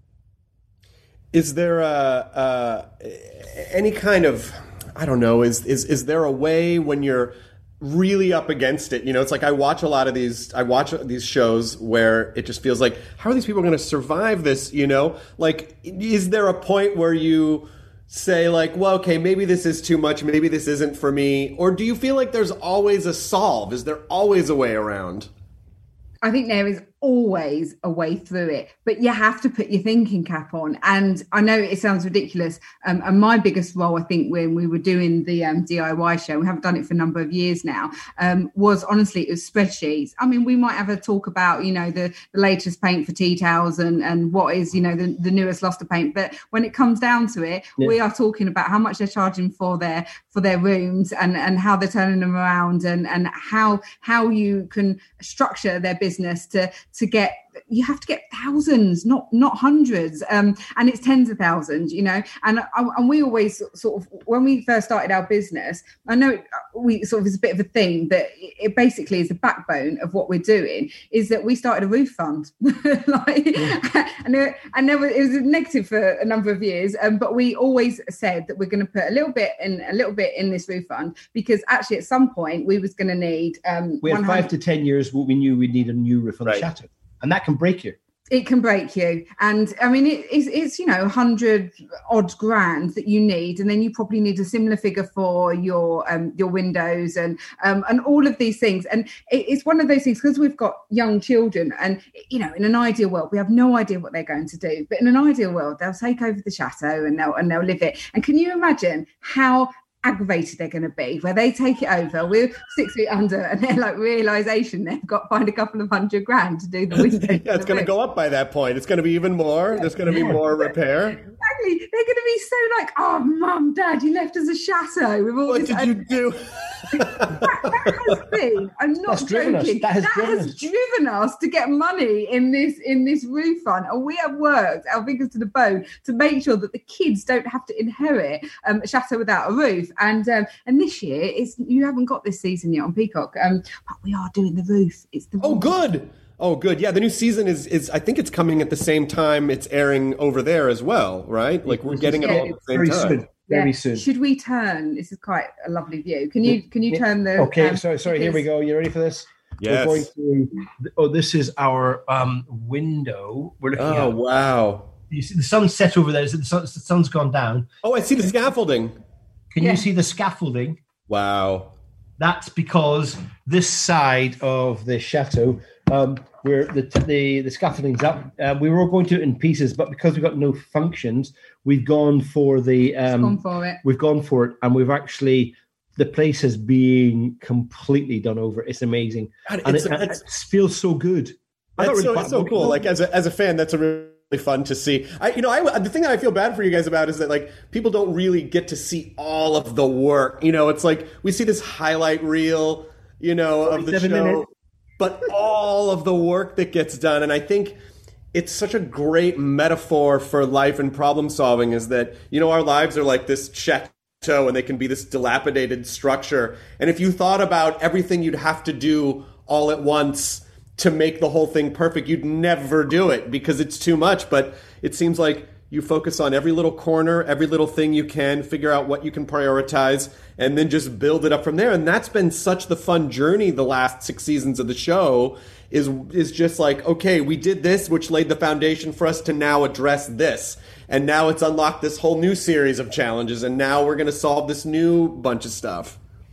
Is there a, a any kind of, I don't know, is is is there a way when you're really up against it? You know, it's like I watch a lot of these, I watch these shows where it just feels like, how are these people going to survive this? You know, like, is there a point where you say like, well, okay, maybe this is too much, maybe this isn't for me? Or do you feel like there's always a solve? Is there always a way around? I think there is always a way through it, but you have to put your thinking cap on. And I know it sounds ridiculous. Um, and my biggest role, I think, when we were doing the um, D I Y show, we haven't done it for a number of years now, um, was honestly, it was spreadsheets. I mean, we might have a talk about, you know, the, the latest paint for tea towels and, and what is, you know, the, the newest luster paint. But when it comes down to it, Yeah. we are talking about how much they're charging for their for their rooms and, and how they're turning them around and, and how how you can structure their business to to get, you have to get thousands, not not hundreds, um, and it's tens of thousands, you know. And and we always sort of, when we first started our business, I know it, we sort of is a bit of a thing, but it basically is the backbone of what we're doing. Is that we started a roof fund, like, yeah. and there, and there was, it was negative for a number of years, um, but we always said that we're going to put a little bit in, a little bit in this roof fund, because actually at some point we was going to need. Um, We had one hundred five to ten years. We knew we'd need a new roof on Right. the chateau, and that can break you. It can break you, and I mean it, it's, it's you know a hundred odd grand that you need, and then you probably need a similar figure for your um, your windows and um, and all of these things. And it, it's one of those things, because we've got young children, and you know in an ideal world we have no idea what they're going to do, but in an ideal world they'll take over the chateau and they'll and they'll live it. And can you imagine how aggravated they're going to be where they take it over, we're six feet under, and they're like realization they've got to find a couple of hundred grand to do the windows. Yeah, it's going to go up by that point. It's going to be even more. There's going to be more repair. Exactly. They're going to be so like, oh, mum, dad, you left us a chateau with all What this. did you do? that, that has been, I'm not That's driven us. joking, That has that driven has us. driven us to get money in this in this roof fund, and we have worked our fingers to the bone to make sure that the kids don't have to inherit um, a chateau without a roof. And um, and this year, it's you haven't got this season yet on Peacock, um, but we are doing the roof. It's the Oh, roof. good. Oh, good. Yeah, the new season is, is I think it's coming at the same time it's airing over there as well, right? Like we're getting it all at the same Very time. soon. Very Yeah. soon. Should we turn? This is quite a lovely view. Can you can you turn the? Okay, um, sorry, sorry. Here we go. You ready for this? Yes. We're going to. Oh, this is our um, window. We're looking Oh, at. wow. You see the sun's set over there. The, sun, the sun's gone down. Oh, I see the scaffolding. Can Yeah. you see the scaffolding? Wow. That's because this side of the chateau, um, where the the the scaffolding's up. Uh, we were all going to do it in pieces, but because we've got no functions, we've gone for the. Um, gone for it. We've gone for it, and we've actually. The place is being completely done over. It's amazing, God, and it's- it, and it's- it feels so good. I That's don't so, really- it's so cool. Like as a as a fan, that's a really fun to see. I you know I the thing that I feel bad for you guys about is that like people don't really get to see all of the work. You know, it's like we see this highlight reel, you know, of the show, Seven minutes. but all of the work that gets done, and I think it's such a great metaphor for life and problem solving. Is that you know our lives are like this check. And they can be this dilapidated structure. And if you thought about everything you'd have to do all at once to make the whole thing perfect, you'd never do it because it's too much. But it seems like you focus on every little corner, every little thing you can, figure out what you can prioritize, and then just build it up from there. And that's been such the fun journey the last six seasons of the show is is just like, okay, we did this, which laid the foundation for us to now address this. And now it's unlocked this whole new series of challenges, and now we're going to solve this new bunch of stuff.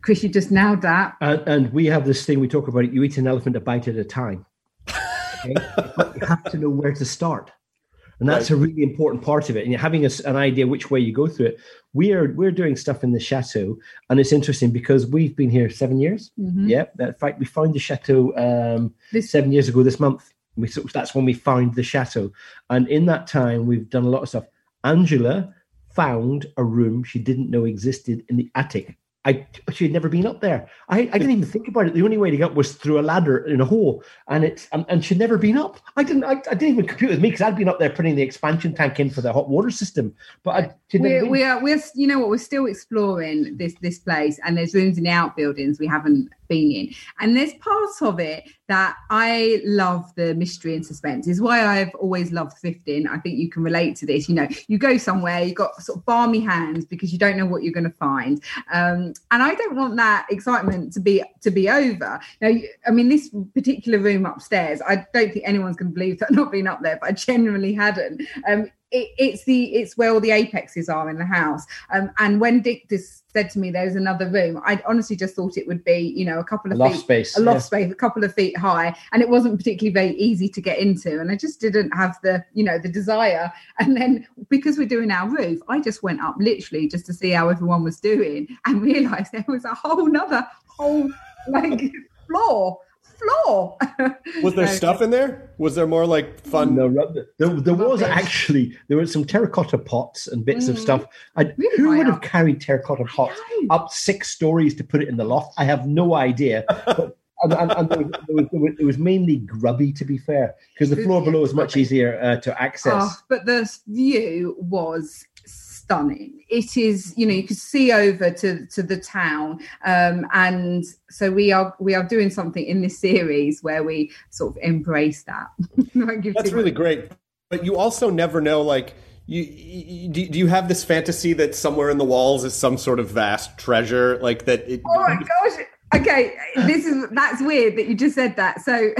Chris, you just nailed that. And, and we have this thing we talk about. You eat an elephant a bite at a time. Okay? But you have to know where to start. And that's right. A really important part of it. And having a, an idea which way you go through it. We are we're doing stuff in the chateau, and it's interesting because we've been here seven years. Mm-hmm. Yeah, in fact, we found the chateau um, this, seven years ago this month. We, so that's when we found the chateau, and in that time, we've done a lot of stuff. Angela found a room she didn't know existed in the attic. I she had never been up there. I, I didn't even think about it. The only way to get up was through a ladder in a hole, and it's and, and she'd never been up. I didn't. I, I didn't even compute with me because I'd been up there putting the expansion tank in for the hot water system. But I, we're we are we're you know what we're still exploring this this place, and there's rooms in the outbuildings we haven't been in, and there's parts of it that I love the mystery and suspense. Is why I've always loved thrifting. I think you can relate to this. You know, you go somewhere, you got sort of balmy hands because you don't know what you're going to find. Um, And I don't want that excitement to be to be over. Now, I mean, this particular room upstairs, I don't think anyone's going to believe that I've not been up there, but I genuinely hadn't. Um, it, it's the it's where all the apexes are in the house. Um, and when Dick just said to me there's another room, I honestly just thought it would be, you know, a couple of a loft feet, space, a loft yeah. space, a couple of feet high, and it wasn't particularly very easy to get into. And I just didn't have the, you know, the desire. And then because we're doing our roof, I just went up literally just to see how everyone was doing, and realised there was a whole nother whole like floor. floor. Was there so, stuff in there? Was there more like fun? No, there, there was actually, there were some terracotta pots and bits mm. of stuff. I, really who would up. have carried terracotta pots up six stories to put it in the loft? I have no idea. But, and, and, and there, was, there, was, there, was, it was mainly grubby, to be fair, because the floor below is much easier uh, to access. Oh, but the view was stunning. It is, you know, you could see over to, to the town, um, and so we are we are doing something in this series where we sort of embrace that. That's really great. But you also never know, like, you, you do you have this fantasy that somewhere in the walls is some sort of vast treasure, like that? It, oh my gosh! Okay, this is that's weird that you just said that. So.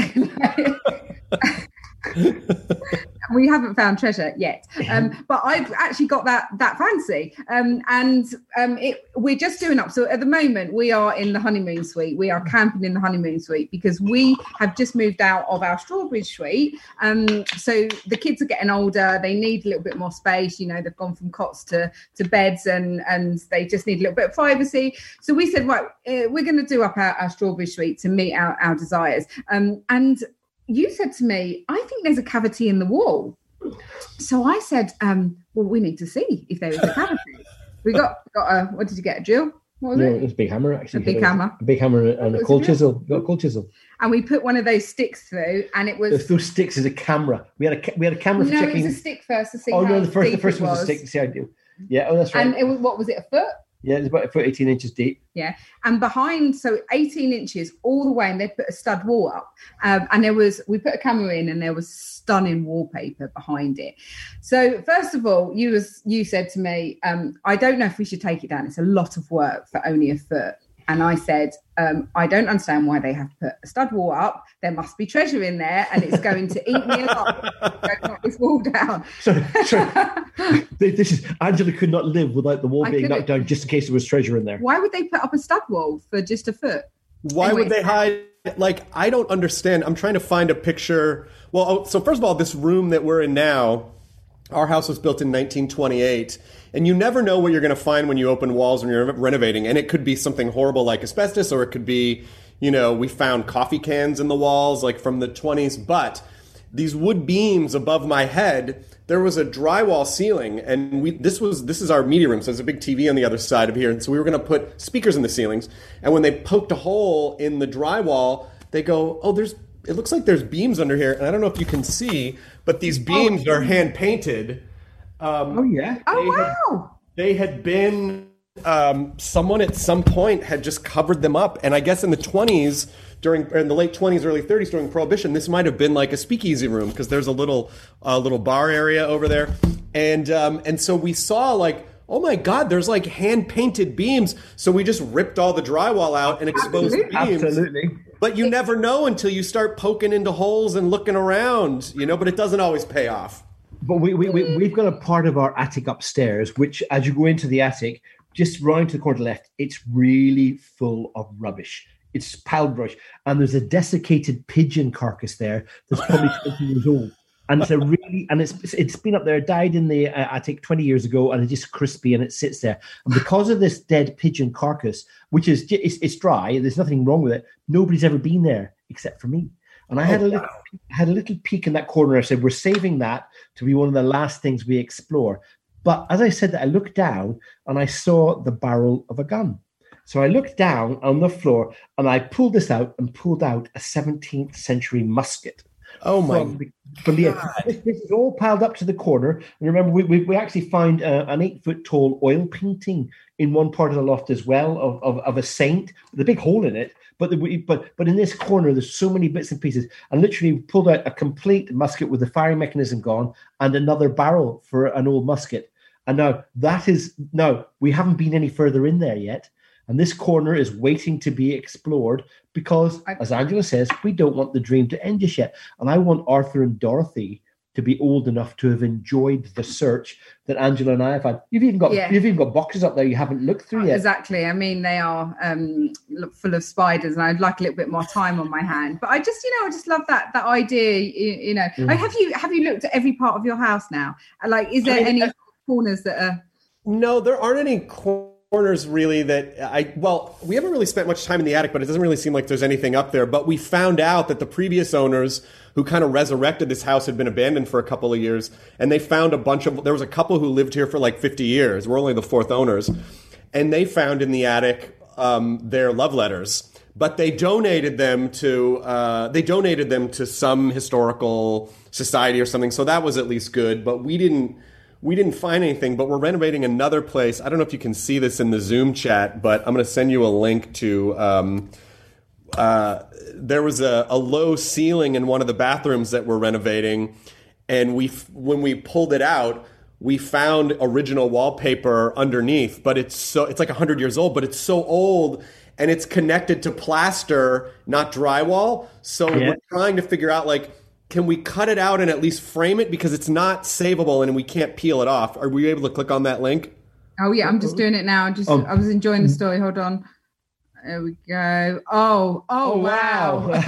We haven't found treasure yet, um, but I've actually got that that fancy, um, and um, it, we're just doing up. So at the moment, we are in the honeymoon suite. We are camping in the honeymoon suite because we have just moved out of our Strawbridge suite. Um, so the kids are getting older; they need a little bit more space. You know, they've gone from cots to to beds, and and they just need a little bit of privacy. So we said, right, uh, we're going to do up our, our Strawbridge suite to meet our, our desires, um, and. You said to me, I think there's a cavity in the wall. So I said, um, well, we need to see if there is a cavity. We got, got a, what did you get, a drill? What was no, it? it was a big hammer, actually. A big hammer. A big hammer and a cold chisel. Got a cold chisel. And we put one of those sticks through, and it was... Those, those sticks is a camera. We had a we had a camera for no, checking... No, it was a stick first to see Oh, how no, the first, the deep first it one was a stick to see how deep. Yeah, oh, that's right. And it was, what was it, a foot? Yeah, it's about a foot, eighteen inches deep. Yeah, and behind, so eighteen inches all the way, and they put a stud wall up. Um, and there was, we put a camera in, and there was stunning wallpaper behind it. So first of all, you was you said to me, um, I don't know if we should take it down. It's a lot of work for only a foot. And I said, um, I don't understand why they have to put a stud wall up. There must be treasure in there, and it's going to eat me alive. Don't knock this wall down. Sorry, sorry. This is Angela could not live without the wall I being knocked down, just in case there was treasure in there. Why would they put up a stud wall for just a foot? Why anyway, would they hide? Like, I don't understand. I'm trying to find a picture. Well, oh, so first of all, this room that we're in now, our house was built in nineteen twenty-eight. And you never know what you're going to find when you open walls when you're renovating. And it could be something horrible like asbestos, or it could be, you know, we found coffee cans in the walls like from the twenties. But these wood beams above my head, there was a drywall ceiling. And we this was this is our media room. So there's a big T V on the other side of here. And so we were going to put speakers in the ceilings. And when they poked a hole in the drywall, they go, oh, there's it looks like there's beams under here. And I don't know if you can see, but these beams oh. are hand painted. Um, oh, yeah. Oh, wow. Had, they had been, um, someone at some point had just covered them up. And I guess in the twenties, during in the late twenties, early thirties, during Prohibition, this might have been like a speakeasy room because there's a little uh, little bar area over there. And um, and so we saw like, oh, my God, there's like hand-painted beams. So we just ripped all the drywall out and exposed Absolutely. the beams. Absolutely. But you never know until you start poking into holes and looking around, you know, but it doesn't always pay off. But we, we, we, we've got a part of our attic upstairs, which as you go into the attic, just round to the corner to the left, it's really full of rubbish. It's piled rubbish. And there's a desiccated pigeon carcass there that's probably twenty years old. And it's a really, and it's it's been up there, died in the, uh, I think, twenty years ago, and it's just crispy and it sits there. And because of this dead pigeon carcass, which is, it's, it's dry, there's nothing wrong with it, nobody's ever been there except for me. And I had a little, had a little peek in that corner. I said, we're saving that to be one of the last things we explore. But as I said that, I looked down and I saw the barrel of a gun. So I looked down on the floor and I pulled this out and pulled out a seventeenth century musket. Oh my from the, from the, this, this is all piled up to the corner. And remember, we we, we actually found uh, an eight foot tall oil painting in one part of the loft as well of, of, of a saint with a big hole in it. But the, but but in this corner, there's so many bits and pieces. And literally pulled out a complete musket with the firing mechanism gone and another barrel for an old musket. And now that is, no, we haven't been any further in there yet. And this corner is waiting to be explored because, as Angela says, we don't want the dream to end just yet. And I want Arthur and Dorothy to be old enough to have enjoyed the search that Angela and I have had. You've even got yeah. you've even got boxes up there you haven't looked through yet. Exactly. I mean, they are um, full of spiders, and I'd like a little bit more time on my hand. But I just, you know, I just love that that idea. You, you know, mm. have you have you looked at every part of your house now? Like, is there I mean, any uh, corners that are? No, there aren't any corners. Corners really that I well we haven't really spent much time in the attic, but it doesn't really seem like there's anything up there. But we found out that the previous owners who kind of resurrected this house had been abandoned for a couple of years, and they found a bunch of there was a couple who lived here for like fifty years. We're only the fourth owners, and they found in the attic um, their love letters, but they donated them to uh, they donated them to some historical society or something. So that was at least good, but we didn't. We didn't find anything, but we're renovating another place. I don't know if you can see this in the Zoom chat, but I'm going to send you a link to. Um, uh, there was a, a low ceiling in one of the bathrooms that we're renovating, and we when we pulled it out, we found original wallpaper underneath. But it's so it's like one hundred years old, but it's so old, and it's connected to plaster, not drywall. So yeah. we're trying to figure out like. Can we cut it out and at least frame it because it's not savable and we can't peel it off? Are we able to click on that link? Oh yeah, I'm just doing it now. Just oh. I was enjoying the story. Hold on. There we go. Oh, oh, oh wow. wow.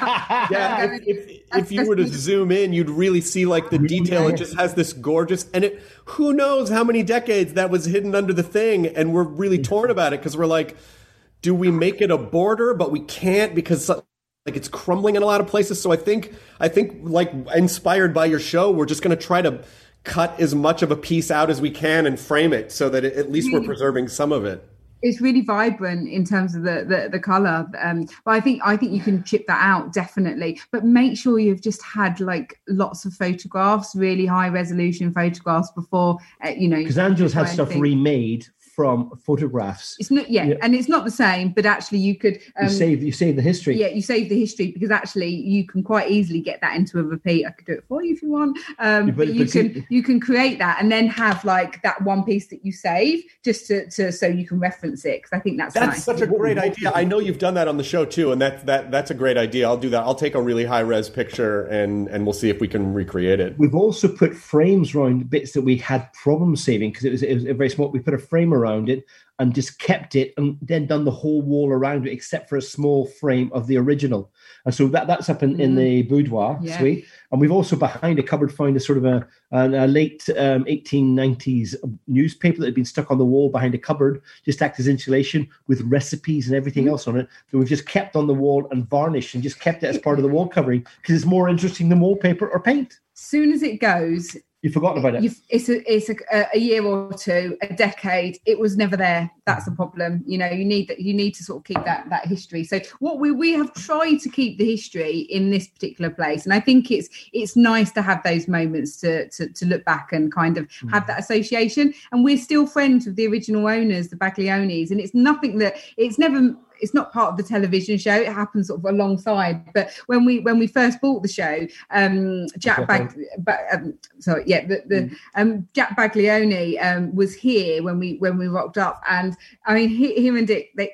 yeah, if, if, if you were to zoom in, you'd really see like the detail. It just has this gorgeous, and it. Who knows how many decades that was hidden under the thing, and we're really torn about it because we're like, do we make it a border? But we can't because. Like it's crumbling in a lot of places. So I think, I think like inspired by your show, we're just going to try to cut as much of a piece out as we can and frame it so that it, at least we're preserving some of it. It's really vibrant in terms of the the, the color. Um, but I think I think you can chip that out definitely. But make sure you've just had like lots of photographs, really high resolution photographs before uh, you know. Because Angela's had stuff remade from photographs. It's not, yeah, yeah, and it's not the same, but actually you could um, you save you save the history. Yeah, you save the history because actually you can quite easily get that into a repeat. I could do it for you if you want. Um, yeah, but, but you but can see, you can create that and then have like that one piece that you save just to, to so you can reference it because I think that's that's nice. such a great idea. I know you've done that on the show too, and that that that's a great idea. I'll do that. I'll take a really high res picture and and we'll see if we can recreate it. We've also put frames around bits that we had problems saving because it was it was very small. We put a frame around it. And just kept it and then done the whole wall around it except for a small frame of the original. And so that, that's up in, mm. in the boudoir yeah. suite. And we've also behind a cupboard found a sort of a, a, a late um, eighteen nineties newspaper that had been stuck on the wall behind a cupboard, just act as insulation with recipes and everything mm. else on it that we've just kept on the wall and varnished and just kept it as part of the wall covering because it's more interesting than wallpaper or paint. Soon as it goes... You've forgotten about it. You've, it's a it's a, a year or two, a decade. It was never there. That's the problem. You know, you need that. You need to sort of keep that that history. So what we we have tried to keep the history in this particular place, and I think it's it's nice to have those moments to to, to look back and kind of mm. have that association. And we're still friends with the original owners, the Baglionis, and it's nothing that it's never. It's not part of the television show. It happens sort of alongside. But when we when we first bought the show, um, Jack Bag, ba- um, sorry, yeah, the, the um, Jack Baglioni um, was here when we when we rocked up, and I mean, he, him and Dick, they, they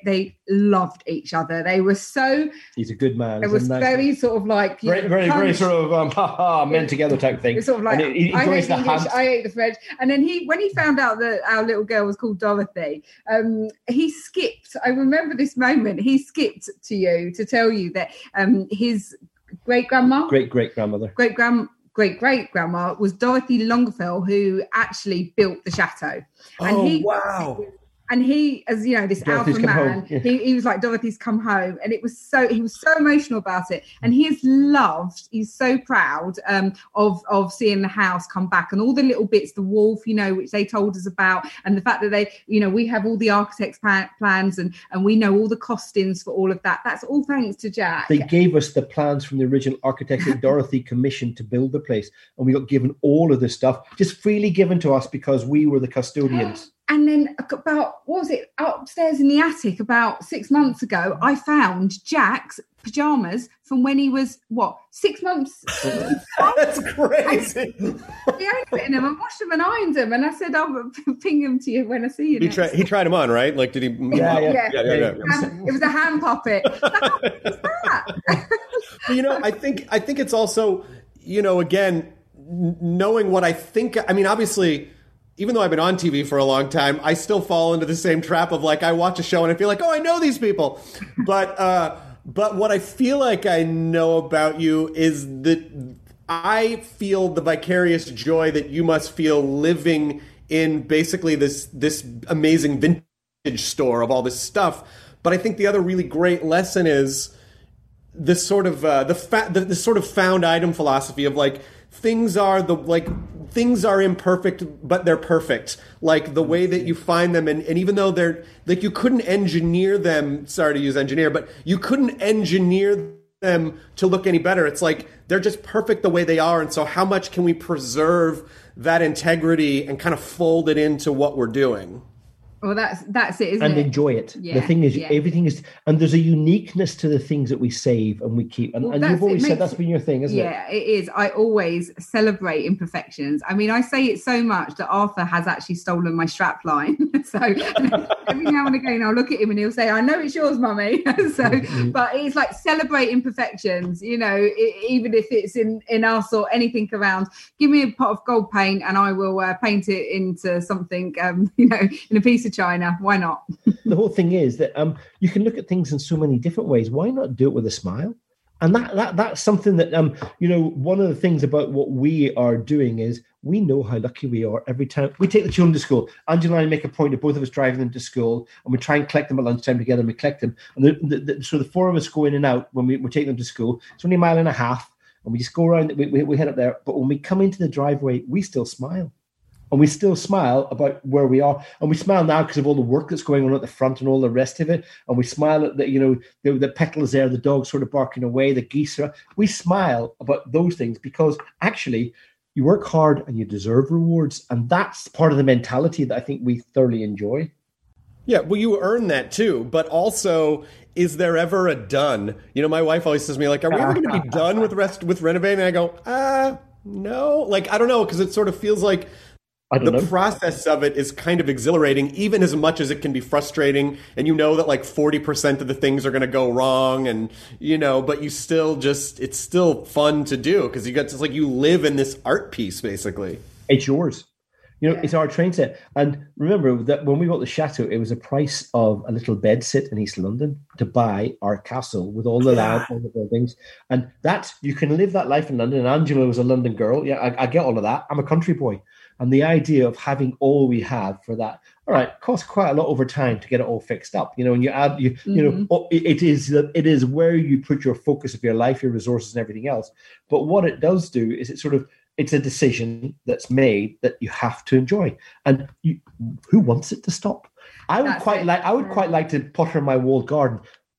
loved each other. They were so he's a good man. It was nice very sort of like very know, very, very sort of um, ha ha men Yeah. together type thing. It's sort of like And he, he I hate enjoys the the English, hand- I hate the French. And then he, when he found out that our little girl was called Dorothy, um, he skipped. I remember this moment. He skipped to you to tell you that um, his great grandma, great great grandmother, great grand. Great great grandma was Dorothy Longfellow, who actually built the chateau. And Oh, he, wow. And he, as you know, this Dorothy's alpha come man, home. Yeah. he, he was like, Dorothy's come home. And it was so, he was so emotional about it. And he is loved, he's so proud um, of, of seeing the house come back and all the little bits, the wolf, you know, which they told us about. And the fact that they, you know, we have all the architect's pa- plans and, and we know all the costings for all of that. That's all thanks to Jack. They gave us the plans from the original architect that Dorothy commissioned to build the place, and we got given all of this stuff, just freely given to us because we were the custodians. And then about, what was it, upstairs in the attic about six months ago, I found Jack's pajamas from when he was, what, six months? That's crazy. He owned it in them and washed them and ironed them. And I said, I'll ping them to you when I see you He next. tried. He tried them on, right? Like, did he? Yeah, yeah. Yeah. yeah, yeah, yeah. And it was a hand puppet. What was that? But, you know, I think I think it's also, you know, again, n- knowing what I think. I mean, obviously, even though I've been on T V for a long time, I still fall into the same trap of like I watch a show and I feel like, oh, I know these people. But uh, but what I feel like I know about you is that I feel the vicarious joy that you must feel living in basically this this amazing vintage store of all this stuff. But I think the other really great lesson is this sort of uh, the fa- the, the sort of found item philosophy of like things are the like things are imperfect but they're perfect, like the way that you find them, and, and even though they're like you couldn't engineer them, sorry to use engineer, but you couldn't engineer them to look any better. It's like they're just perfect the way they are, and so how much can we preserve that integrity and kind of fold it into what we're doing? Well, that's that's it, isn't and it? enjoy it. Yeah, the thing is, yeah. everything is, and there's a uniqueness to the things that we save and we keep. And, Well, and that's- you've always it said makes- that's been your thing, isn't it? Yeah, it is. I always celebrate imperfections. I mean, I say it so much that Arthur has actually stolen my strap line. So every now and again, I'll look at him and he'll say, I know it's yours, mummy. So, but it's like celebrate imperfections, you know, I even if it's in, in us or anything around. Give me a pot of gold paint and I will uh, paint it into something, um, you know, in a piece of china. Why not? The whole thing is that um, you can look at things in so many different ways. Why not do it with a smile? And that that that's something that um, you know, one of the things about what we are doing is we know how lucky we are every time we take the children to school. Angela and I make a point of both of us driving them to school, and we try and collect them at lunchtime together. And we collect them, and the, the, the, so the four of us go in and out when we, we take them to school. It's only a mile and a half, and we just go around. We, we, we head up there, but when we come into the driveway, we still smile. And we still smile about where we are. And we smile now because of all the work that's going on at the front and all the rest of it. And we smile at the, you know, the, the petals there, the dog sort of barking away, the geese are. We smile about those things because actually you work hard and you deserve rewards. And that's part of the mentality that I think we thoroughly enjoy. Yeah, well, you earn that too, but also, is there ever a done? You know, my wife always says to me, like, are we ever going to be done with rest with renovating? And I go, ah, no. Like, I don't know, because it sort of feels like I don't the know. process of it is kind of exhilarating, even as much as it can be frustrating. And you know that like forty percent of the things are going to go wrong, and you know, but you still just, it's still fun to do because you get, it's like you live in this art piece basically. It's yours. You know, Yeah. it's our train set. And remember that when we bought the chateau, it was a price of a little bed sit in East London to buy our castle with all the land, all the buildings. And that, you can live that life in London. And Angela was a London girl. Yeah, I, I get all of that. I'm a country boy. And the idea of having all we have for that, all right, costs quite a lot over time to get it all fixed up. You know, and you add, you, you know, oh, it, it is it is where you put your focus of your life, your resources, and everything else. But what it does do is it sort of, it's a decision that's made that you have to enjoy. And you, who wants it to stop? I would That's quite it. like, I would quite like to potter in my walled garden.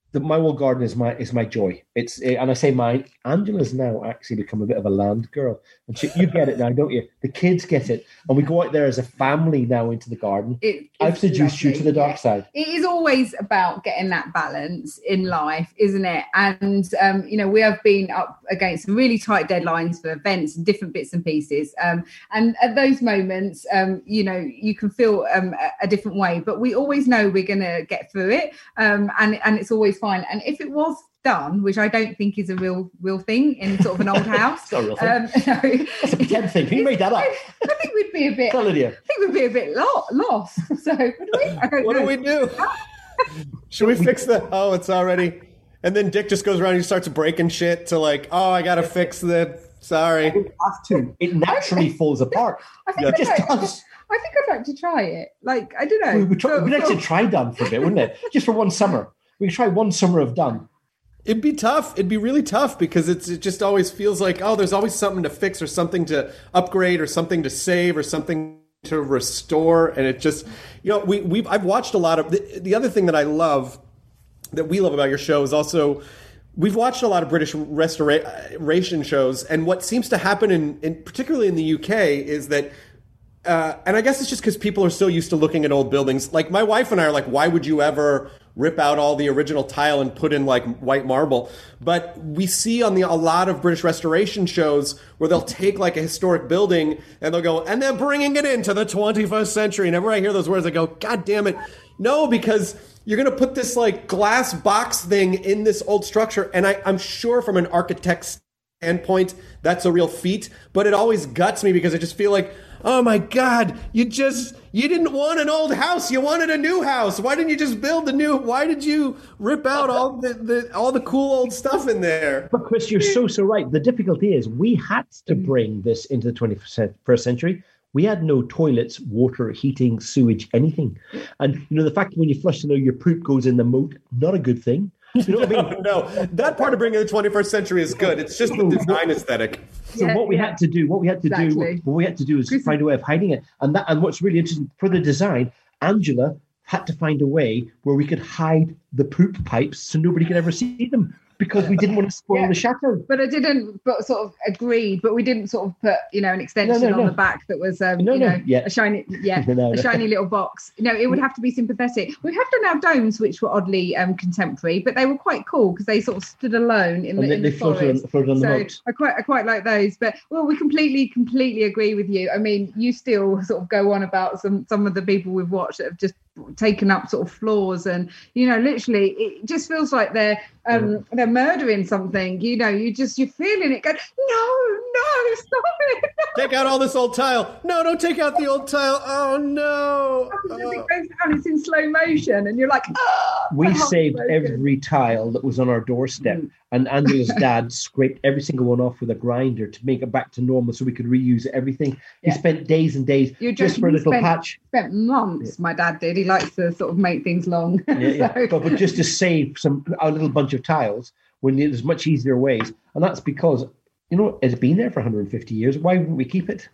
the, my wall garden is my is my joy. It's and I say mine. Angela's now actually become a bit of a land girl, and she, you get it now, don't you? The kids get it, and we go out there as a family now into the garden. It, I've seduced lovely, you to the dark yeah. side. It is always about getting that balance in life, isn't it? And um, you know, we have been up against some really tight deadlines for events and different bits and pieces. Um, and at those moments, um, you know, you can feel um, a, a different way, but we always know we're going to get through it, um, and and it's always fine. And if it was done, which I don't think is a real real thing in sort of an old house. It's not a real thing. Um, no, That's a pretend thing. Who made that up? I think we'd be a bit. Tell Lydia. I think we'd be a bit lo- lost. So would we? I don't What know. do we do? Should we fix the? Oh, it's already. And then Dick just goes around and he starts breaking shit to like, oh, I gotta fix the. Sorry. You have to. It naturally falls apart. I think It I'd just like, does. I think I'd like to try it. Like I don't know. We would try, For- we'd for- actually try done for a bit, wouldn't it? Just for one summer. We could try one summer of done. It'd be tough. It'd be really tough because it's it just always feels like, oh, there's always something to fix or something to upgrade or something to save or something to restore. And it just, you know, we we've I've watched a lot of the, the other thing that I love, that we love about your show is also we've watched a lot of British restoration shows, and what seems to happen in, in particularly in the U K is that. Uh, and I guess it's just because people are so used to looking at old buildings. Like my wife and I are like, why would you ever rip out all the original tile and put in like white marble? But we see on the a lot of British restoration shows where they'll take like a historic building and they'll go, and they're bringing it into the twenty-first century. And whenever I hear those words, I go, God damn it. No, because you're going to put this like glass box thing in this old structure. And I, I'm sure from an architect's standpoint, that's a real feat. But it always guts me because I just feel like, oh my God, you just, you didn't want an old house. You wanted a new house. Why didn't you just build a new, why did you rip out all the, the all the cool old stuff in there? But Chris, you're so, so right. The difficulty is we had to bring this into the twenty-first century. We had no toilets, water, heating, sewage, anything. And, you know, the fact that when you flush, you know, your poop goes in the moat, not a good thing. You know what I mean? No, that part of bringing the twenty-first century is good. It's just the design aesthetic. So Yeah, what we yeah. had to do, what we had to Exactly. do, what we had to do is Chris- find a way of hiding it. And that, and what's really interesting for the design, Angela had to find a way where we could hide the poop pipes so nobody could ever see them, because we didn't want to spoil Yeah. the chateau. But I didn't, but sort of agreed, but we didn't sort of put, you know, an extension No, no, on no. the back that was, um, No, you no, know, yeah. a shiny, yeah, No, no, a no. shiny little box. No, it would have to be sympathetic. We have done our domes, which were oddly um, contemporary, but they were quite cool because they sort of stood alone in And the, they, in they the floated forest. on, floated on the So moat. I quite, I quite like those. But well, we completely, completely agree with you. I mean, you still sort of go on about some some of the people we've watched that have just taken up sort of floors, and you know, literally, it just feels like they're um, they're murdering something. You know, you just you're feeling it. Going, no, no, stop it. Take out all this old tile. No, don't take out the old tile. Oh, no. As Oh. it goes down, it's in slow motion, and you're like, ah, We my heart's saved broken. every tile that was on our doorstep, Mm. and Angela's dad scraped every single one off with a grinder to make it back to normal so we could reuse everything. He Yeah. spent days and days You're just joking, for a he little spent- patch. Spent months. My dad did. He likes to sort of make things long. Yeah, yeah. So- But, but just to save some a little bunch of tiles when there's much easier ways, and that's because, you know, it's been there for one hundred fifty years. Why wouldn't we keep it?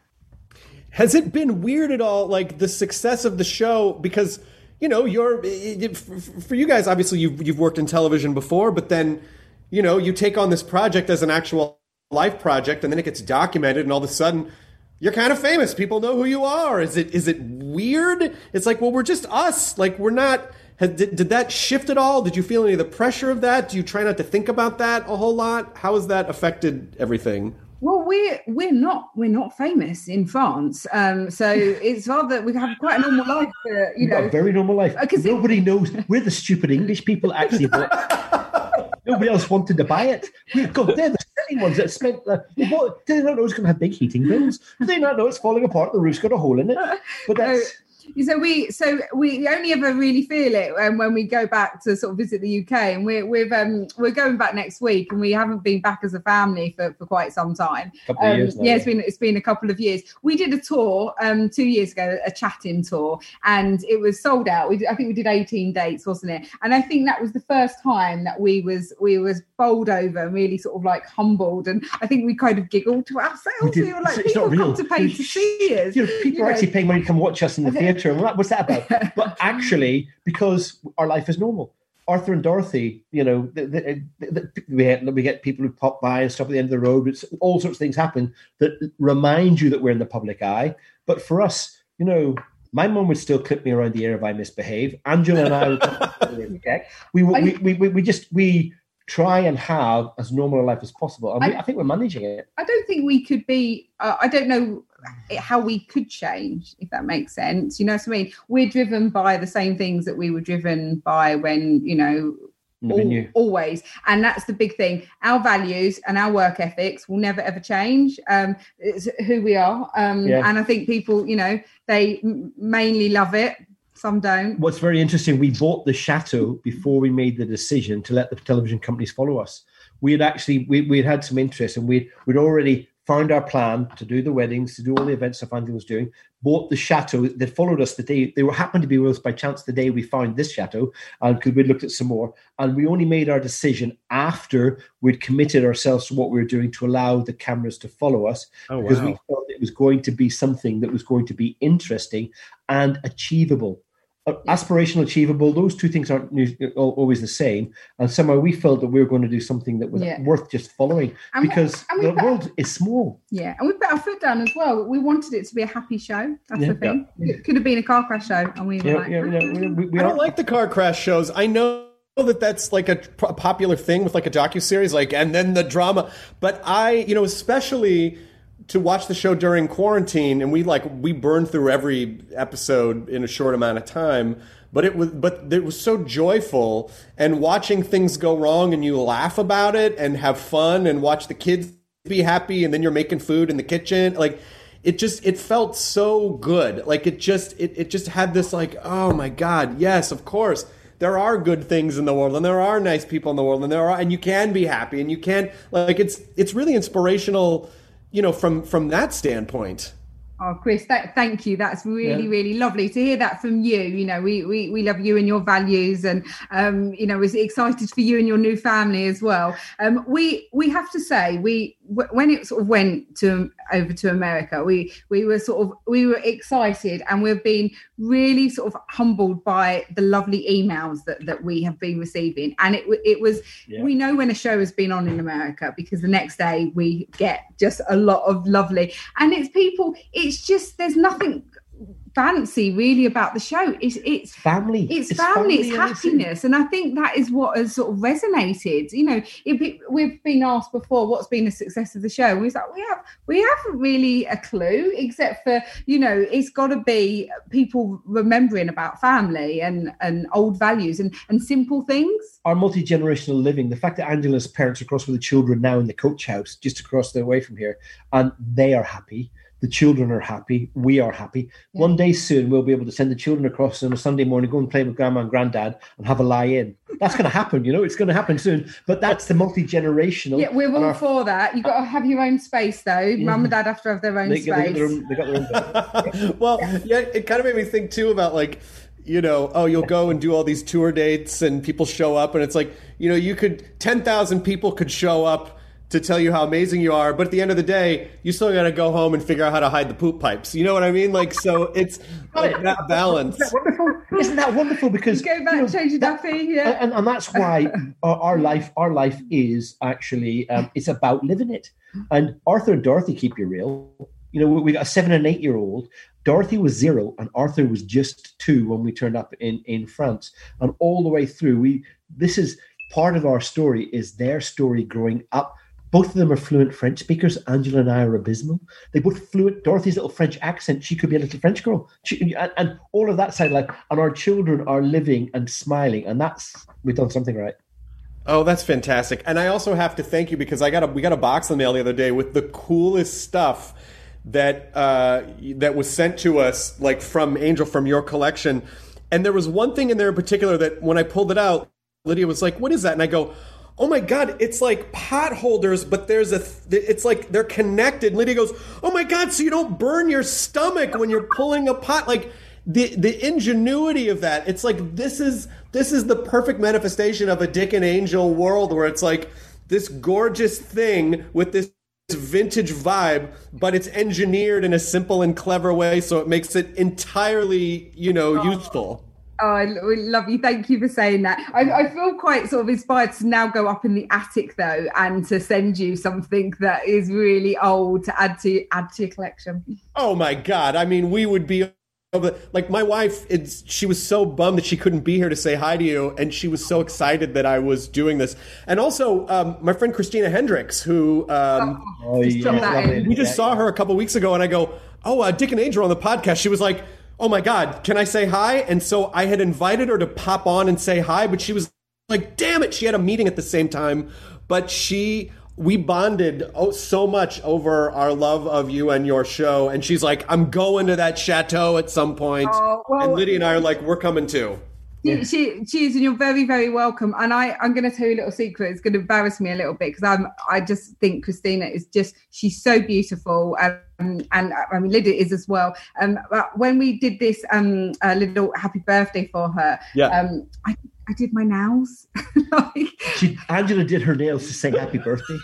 Has it been weird at all, like the success of the show? Because, you know, you're for you guys, obviously you've you've worked in television before, but then, you know, you take on this project as an actual life project, and then it gets documented, and all of a sudden you're kind of famous. People know who you are. Is it is it weird? It's like, well, we're just us. Like, we're not. Had, did, did that shift at all? Did you feel any of the pressure of that? Do you try not to think about that a whole lot? How has that affected everything? Well, we're we're not we're not famous in France, um, so it's rather we have quite a normal life. Uh, you We've got know, a very normal life. Uh, 'cause it- Nobody knows. We're the stupid English people actually. But nobody else wanted to buy it. We, God, they're the silly ones that spent. Uh, what, do they not know it's going to have big heating bills? Do they not know it's falling apart? The roof's got a hole in it. But that's. So we so we only ever really feel it um, when we go back to sort of visit the U K, and we're we've um, we're going back next week, and we haven't been back as a family for, for quite some time. Couple of Um, years now, yeah, it's yeah. been it's been a couple of years. We did a tour um, two years ago, a chat-in tour, and it was sold out. We did, I think we did eighteen dates, wasn't it? And I think that was the first time that we was we was bowled over and really sort of like humbled, and I think we kind of giggled to ourselves. We We, did. were like, It's- it's not people come real. to pay to see us. You know, people You are know. actually paying money to come watch us in the theatre, and what- what's that about? But actually, because our life is normal. Arthur and Dorothy, you know, the, the, the, we, get, we get people who pop by and stop at the end of the road. It's, all sorts of things happen that remind you that we're in the public eye. But for us, you know, my mum would still clip me around the ear if I misbehave. Angela and I would we, we, we, we, we just, we try and have as normal a life as possible. And we, I, I think we're managing it. I don't think we could be, uh, I don't know how we could change, if that makes sense. You know what I mean? We're driven by the same things that we were driven by when, you know, all, always. And that's the big thing. Our values and our work ethics will never, ever change. Um, it's who we are. Um, yeah. And I think people, you know, they m- mainly love it. Some don't. What's very interesting, we bought the chateau before we made the decision to let the television companies follow us. We had actually, we we had had some interest, and we'd, we'd already found our plan to do the weddings, to do all the events that Angela was doing, bought the chateau. They followed us the day, they were happened to be with us by chance the day we found this chateau, and because we looked at some more. And we only made our decision after we'd committed ourselves to what we were doing to allow the cameras to follow us, oh, because wow. we thought it was going to be something that was going to be interesting and achievable. Aspirational, achievable, those two things aren't always the same. And somehow we felt that we were going to do something that was yeah. worth just following, and because we, the world is small. Yeah, and we put our foot down as well. We wanted it to be a happy show. That's yeah, the thing. Yeah. It could have been a car crash show. And we were yeah, like, yeah, yeah, we, we, we I don't like the car crash shows. I know that that's like a popular thing with like a docuseries, like, and then the drama. But I, you know, especially to watch the show during quarantine, and we like we burned through every episode in a short amount of time, but it was but it was so joyful, and watching things go wrong and you laugh about it and have fun and watch the kids be happy, and then you're making food in the kitchen, like it just it felt so good. Like it just it, it just had this like, oh my God, yes, of course there are good things in the world, and there are nice people in the world, and there are, and you can be happy, and you can, like, it's it's really inspirational, you know, from from that standpoint. Oh, Chris, that, thank you. That's really, yeah. really lovely to hear that from you. You know, we we, we love you and your values, and um, you know, we're excited for you and your new family as well. Um, we we have to say, we w- when it sort of went to over to America, we we were sort of we were excited, and we've been really sort of humbled by the lovely emails that that we have been receiving. And it it was yeah. we know when a show has been on in America, because the next day we get just a lot of lovely, and it's people. It's just, there's nothing fancy really about the show. It's it's family. It's, it's family. family. It's happiness, and I think that is what has sort of resonated. You know, if it, we've been asked before, what's been the success of the show? And we was like, we have we haven't really a clue, except for, you know, it's got to be people remembering about family and and old values and and simple things. Our multi-generational living, the fact that Angela's parents are across with the children now in the coach house just across the way from here, and they are happy. The children are happy. We are happy. Yeah. One day soon, we'll be able to send the children across on a Sunday morning, go and play with grandma and granddad and have a lie-in. That's going to happen, you know. It's going to happen soon. But that's the multi-generational. Yeah, we're all our, for that. You've got to have your own space, though. Yeah. Mum and dad have to have their own they, space. They got their own, they got their own well, yeah. yeah, it kind of made me think, too, about, like, you know, oh, you'll go and do all these tour dates and people show up. And it's like, you know, you could, ten thousand people could show up to tell you how amazing you are, but at the end of the day, you still got to go home and figure out how to hide the poop pipes. You know what I mean? Like, so it's like that balance. Isn't that wonderful? Isn't that wonderful? Because you go back, you know, change your duffy, yeah. And, and that's why our, our life, our life is actually um, it's about living it. And Arthur and Dorothy, keep you real. You know, we got a seven and eight year old. Dorothy was zero, and Arthur was just two when we turned up in in France. And all the way through, we this is part of our story. Is their story growing up. Both of them are fluent French speakers. Angela and I are abysmal. They both fluent. Dorothy's little French accent, she could be a little French girl. She, and, and all of that side, like, and our children are living and smiling, and that's, we've done something right. Oh, that's fantastic. And I also have to thank you, because I got a, we got a box in the mail the other day with the coolest stuff that uh, that was sent to us, like from Angel, from your collection. And there was one thing in there in particular that when I pulled it out, Lydia was like, what is that? And I go, oh my God, it's like pot holders, but there's a, it's like they're connected. Lydia goes, oh my God, so you don't burn your stomach when you're pulling a pot. Like the the ingenuity of that. It's like, this is, this is the perfect manifestation of a Dick and Angel world, where it's like this gorgeous thing with this vintage vibe, but it's engineered in a simple and clever way, so it makes it entirely, you know, oh. useful. Oh, I lo- love you. Thank you for saying that. I, I feel quite sort of inspired to now go up in the attic though, and to send you something that is really old to add to add to your collection. Oh my God! I mean, we would be like my wife. It's she was so bummed that she couldn't be here to say hi to you, and she was so excited that I was doing this. And also, um, my friend Christina Hendricks, who um, Oh, Just drop yeah, that in. we just Yeah, saw yeah. her a couple weeks ago, and I go, "Oh, uh, Dick and Angel on the podcast." She was like, "Oh my God, can I say hi?" And so I had invited her to pop on and say hi, but she was like, "Damn it!" She had a meeting at the same time, but she. We bonded oh, so much over our love of you and your show. And she's like, I'm going to that chateau at some point. Oh, well- and Lydia and I are like, we're coming too. She, she, she is, and you're very, very welcome. And I, I'm going to tell you a little secret. It's going to embarrass me a little bit because I'm, I just think Christina is just, she's so beautiful. Um, and I mean, Lydia is as well. Um, but when we did this um, uh, little happy birthday for her, Yeah. um, I, I did my nails. like, She, Angela did her nails to say happy birthday.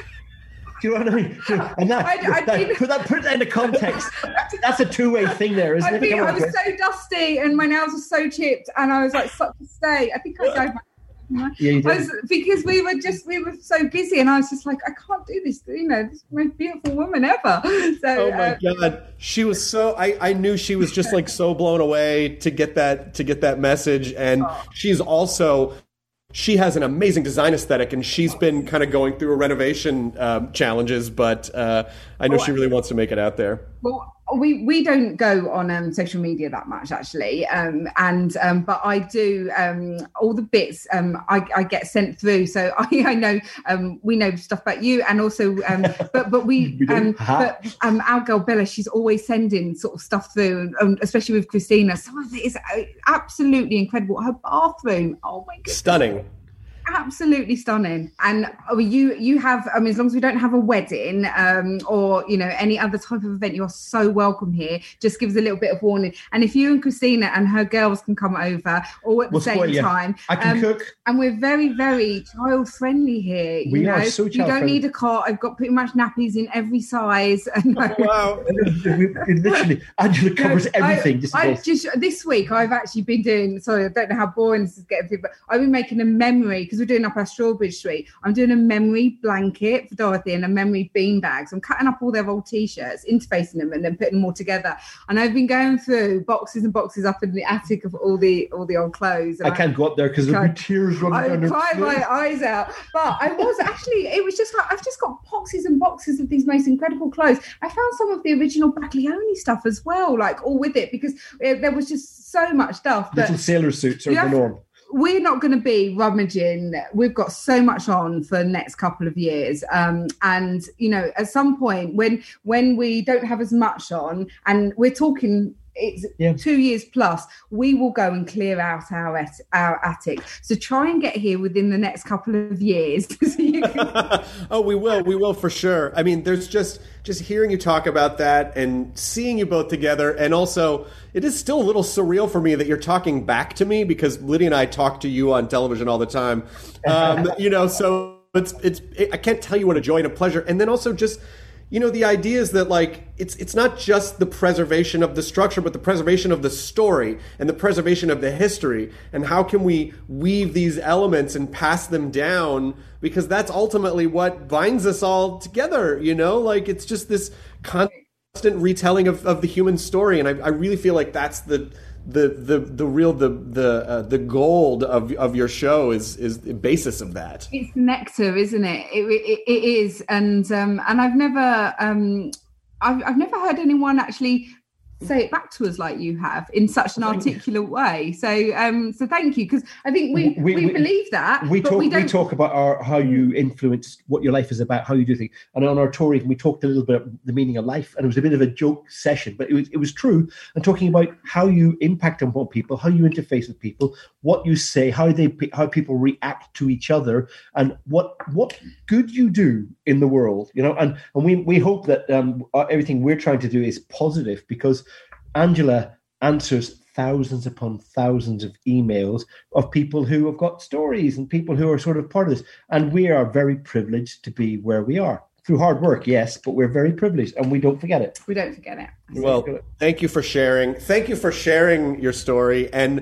Do you know what I mean? And that, I- I that, did- put that put that into context. That's a two-way thing there, isn't I it? think Come I on, was Chris. so dusty and my nails were so chipped, and I was like such a stay. I think I dyed my. Yeah, you I did. was, because we were just we were so busy, and I was just like, I can't do this. You know, this is the most beautiful woman ever. So Oh my uh, God. She was so, I, I knew she was just like so blown away to get that, to get that message. And she's also, she has an amazing design aesthetic, and she's been kind of going through a renovation um, challenges, but uh, I know she really wants to make it out there. well, we we don't go on um, social media that much actually, um, and um, but I do um, all the bits um, I, I get sent through. So I, I know um, we know stuff about you, and also um, but but we, We do. um, Aha. but um, our girl Bella, she's always sending sort of stuff through, and, um, especially with Christina. Some of it is uh, absolutely incredible. Her bathroom, oh my goodness. Stunning. Absolutely stunning. And oh, you you have, I mean, as long as we don't have a wedding um, or, you know, any other type of event, you're so welcome here. Just give us a little bit of warning. And if you and Christina and her girls can come over all at the We'll same spoil you. time. I can um, cook. And we're very, very child friendly here. You We know, are so you child don't friendly. need a cot. I've got pretty much nappies in every size. And Wow. We- we literally, Angela covers No, everything. I, just I goes, just this week I've actually been doing. Sorry, I don't know how boring this is getting to, but I've been making a memory because we're doing up our Strawberry Street. I'm doing a memory blanket for Dorothy and a memory bean bags. I'm cutting up all their old T-shirts, interfacing them, and then putting them all together. And I've been going through boxes and boxes up in the attic of all the all the old clothes. And I can't go up there because there'll be Can't- tears running I down her cried face. my eyes out, but I was actually, it was just like, I've just got boxes and boxes of these most incredible clothes. I found some of the original Baglioni stuff as well, like all with it, because it, there was just so much stuff. But Little sailor suits are You the have- norm. we're not going to be rummaging. We've got so much on for the next couple of years. Um, and, you know, at some point when when we don't have as much on, and we're talking it's Yeah. two years plus, we will go and clear out our at- our attic. So try and get here within the next couple of years. So you can- Oh, we will. We will for sure. I mean, there's just just hearing you talk about that and seeing you both together, and also it is still a little surreal for me that you're talking back to me because Lydia and I talk to you on television all the time. Um, you know, so it's it's it, I can't tell you what a joy and a pleasure, and then also just. You know, the idea is that, like, it's it's not just the preservation of the structure, but the preservation of the story and the preservation of the history. And how can we weave these elements and pass them down? Because that's ultimately what binds us all together, you know? Like, it's just this constant retelling of, of the human story. And I, I really feel like that's the the the the real the the uh, the gold of of your show is is the basis of that. it's nectar, isn't it? It, it, it is, and um, and I've never um, I've I've never heard anyone actually say it back to us like you have in such an articulate way. So um, so thank you, because I think we we, We- we- believe that. We but talk. we We, don't. talk about our how you influence what your life is about, how you do things. And on our touring, we talked a little bit about the meaning of life, and it was a bit of a joke session, but it was it was true. And talking about how you impact on people, how you interface with people, what you say, how they how people react to each other, and what what good you do in the world. You know, and and we we hope that um, everything we're trying to do is positive, because Angela answers thousands upon thousands of emails of people who have got stories and people who are sort of part of this. And we are very privileged to be where we are. Through hard work, yes, but we're very privileged and we don't forget it. We don't forget it. Well, thank you for sharing. Thank you for sharing your story. And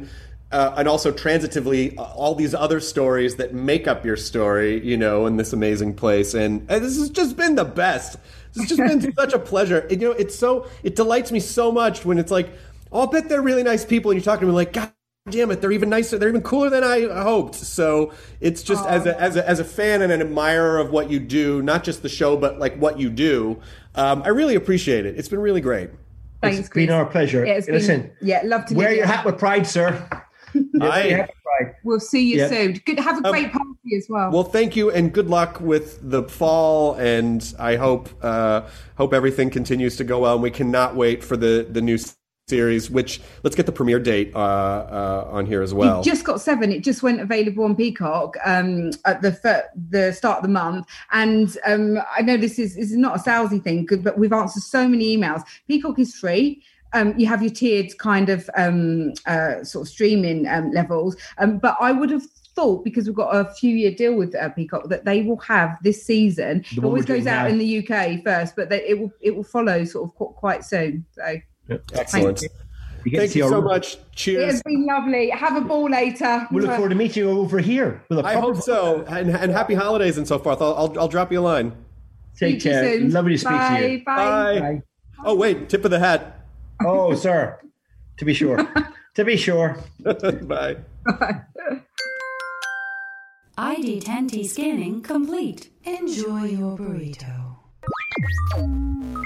uh, and also transitively uh, all these other stories that make up your story, you know, in this amazing place. And, and this has just been the best. It's just been such a pleasure. And, you know, it's so, it delights me so much when it's like, oh, I'll bet they're really nice people. And you're talking to me like, God damn it, they're even nicer. They're even cooler than I hoped. So it's just as a, as a, as a fan and an admirer of what you do, not just the show, but like what you do. Um, I really appreciate it. It's been really great. Thanks, It's Chris. been our pleasure. Yeah, it's been- Listen, yeah, love to wear meet your you. hat with pride, sir. I- Wear your hat with pride. We'll see you Yeah. soon. Good. Have a great party as well. Well, thank you, and good luck with the fall. And I hope uh, hope everything continues to go well. And we cannot wait for the the new series. Which let's get the premiere date uh, uh, on here as well. It just got seven. It just went available on Peacock um, at the fir- the start of the month. And um, I know this is, this is not a salesy thing, good, but we've answered so many emails. Peacock is free. Um, you have your tiered kind of um, uh, sort of streaming um, levels. Um, but I would have thought, because we've got a few year deal with uh, Peacock, that they will have this season. The It one always we're goes doing out now. in the U K first, but they, it will it will follow sort of qu- quite soon. So Excellent. Thank You get to Thank see you our- so much. it Cheers. has been lovely. Have a ball later. We look forward to meeting you over here. With a I proper- hope so. And, and happy holidays and so forth. I'll, I'll, I'll drop you a line. Take Speak to you care. soon. Lovely to speak Bye, to you. Bye. Bye. Bye. Oh, wait. Tip of the hat. Oh, sir. To be sure. To be sure. Bye. I D ten T scanning complete. Enjoy your burrito.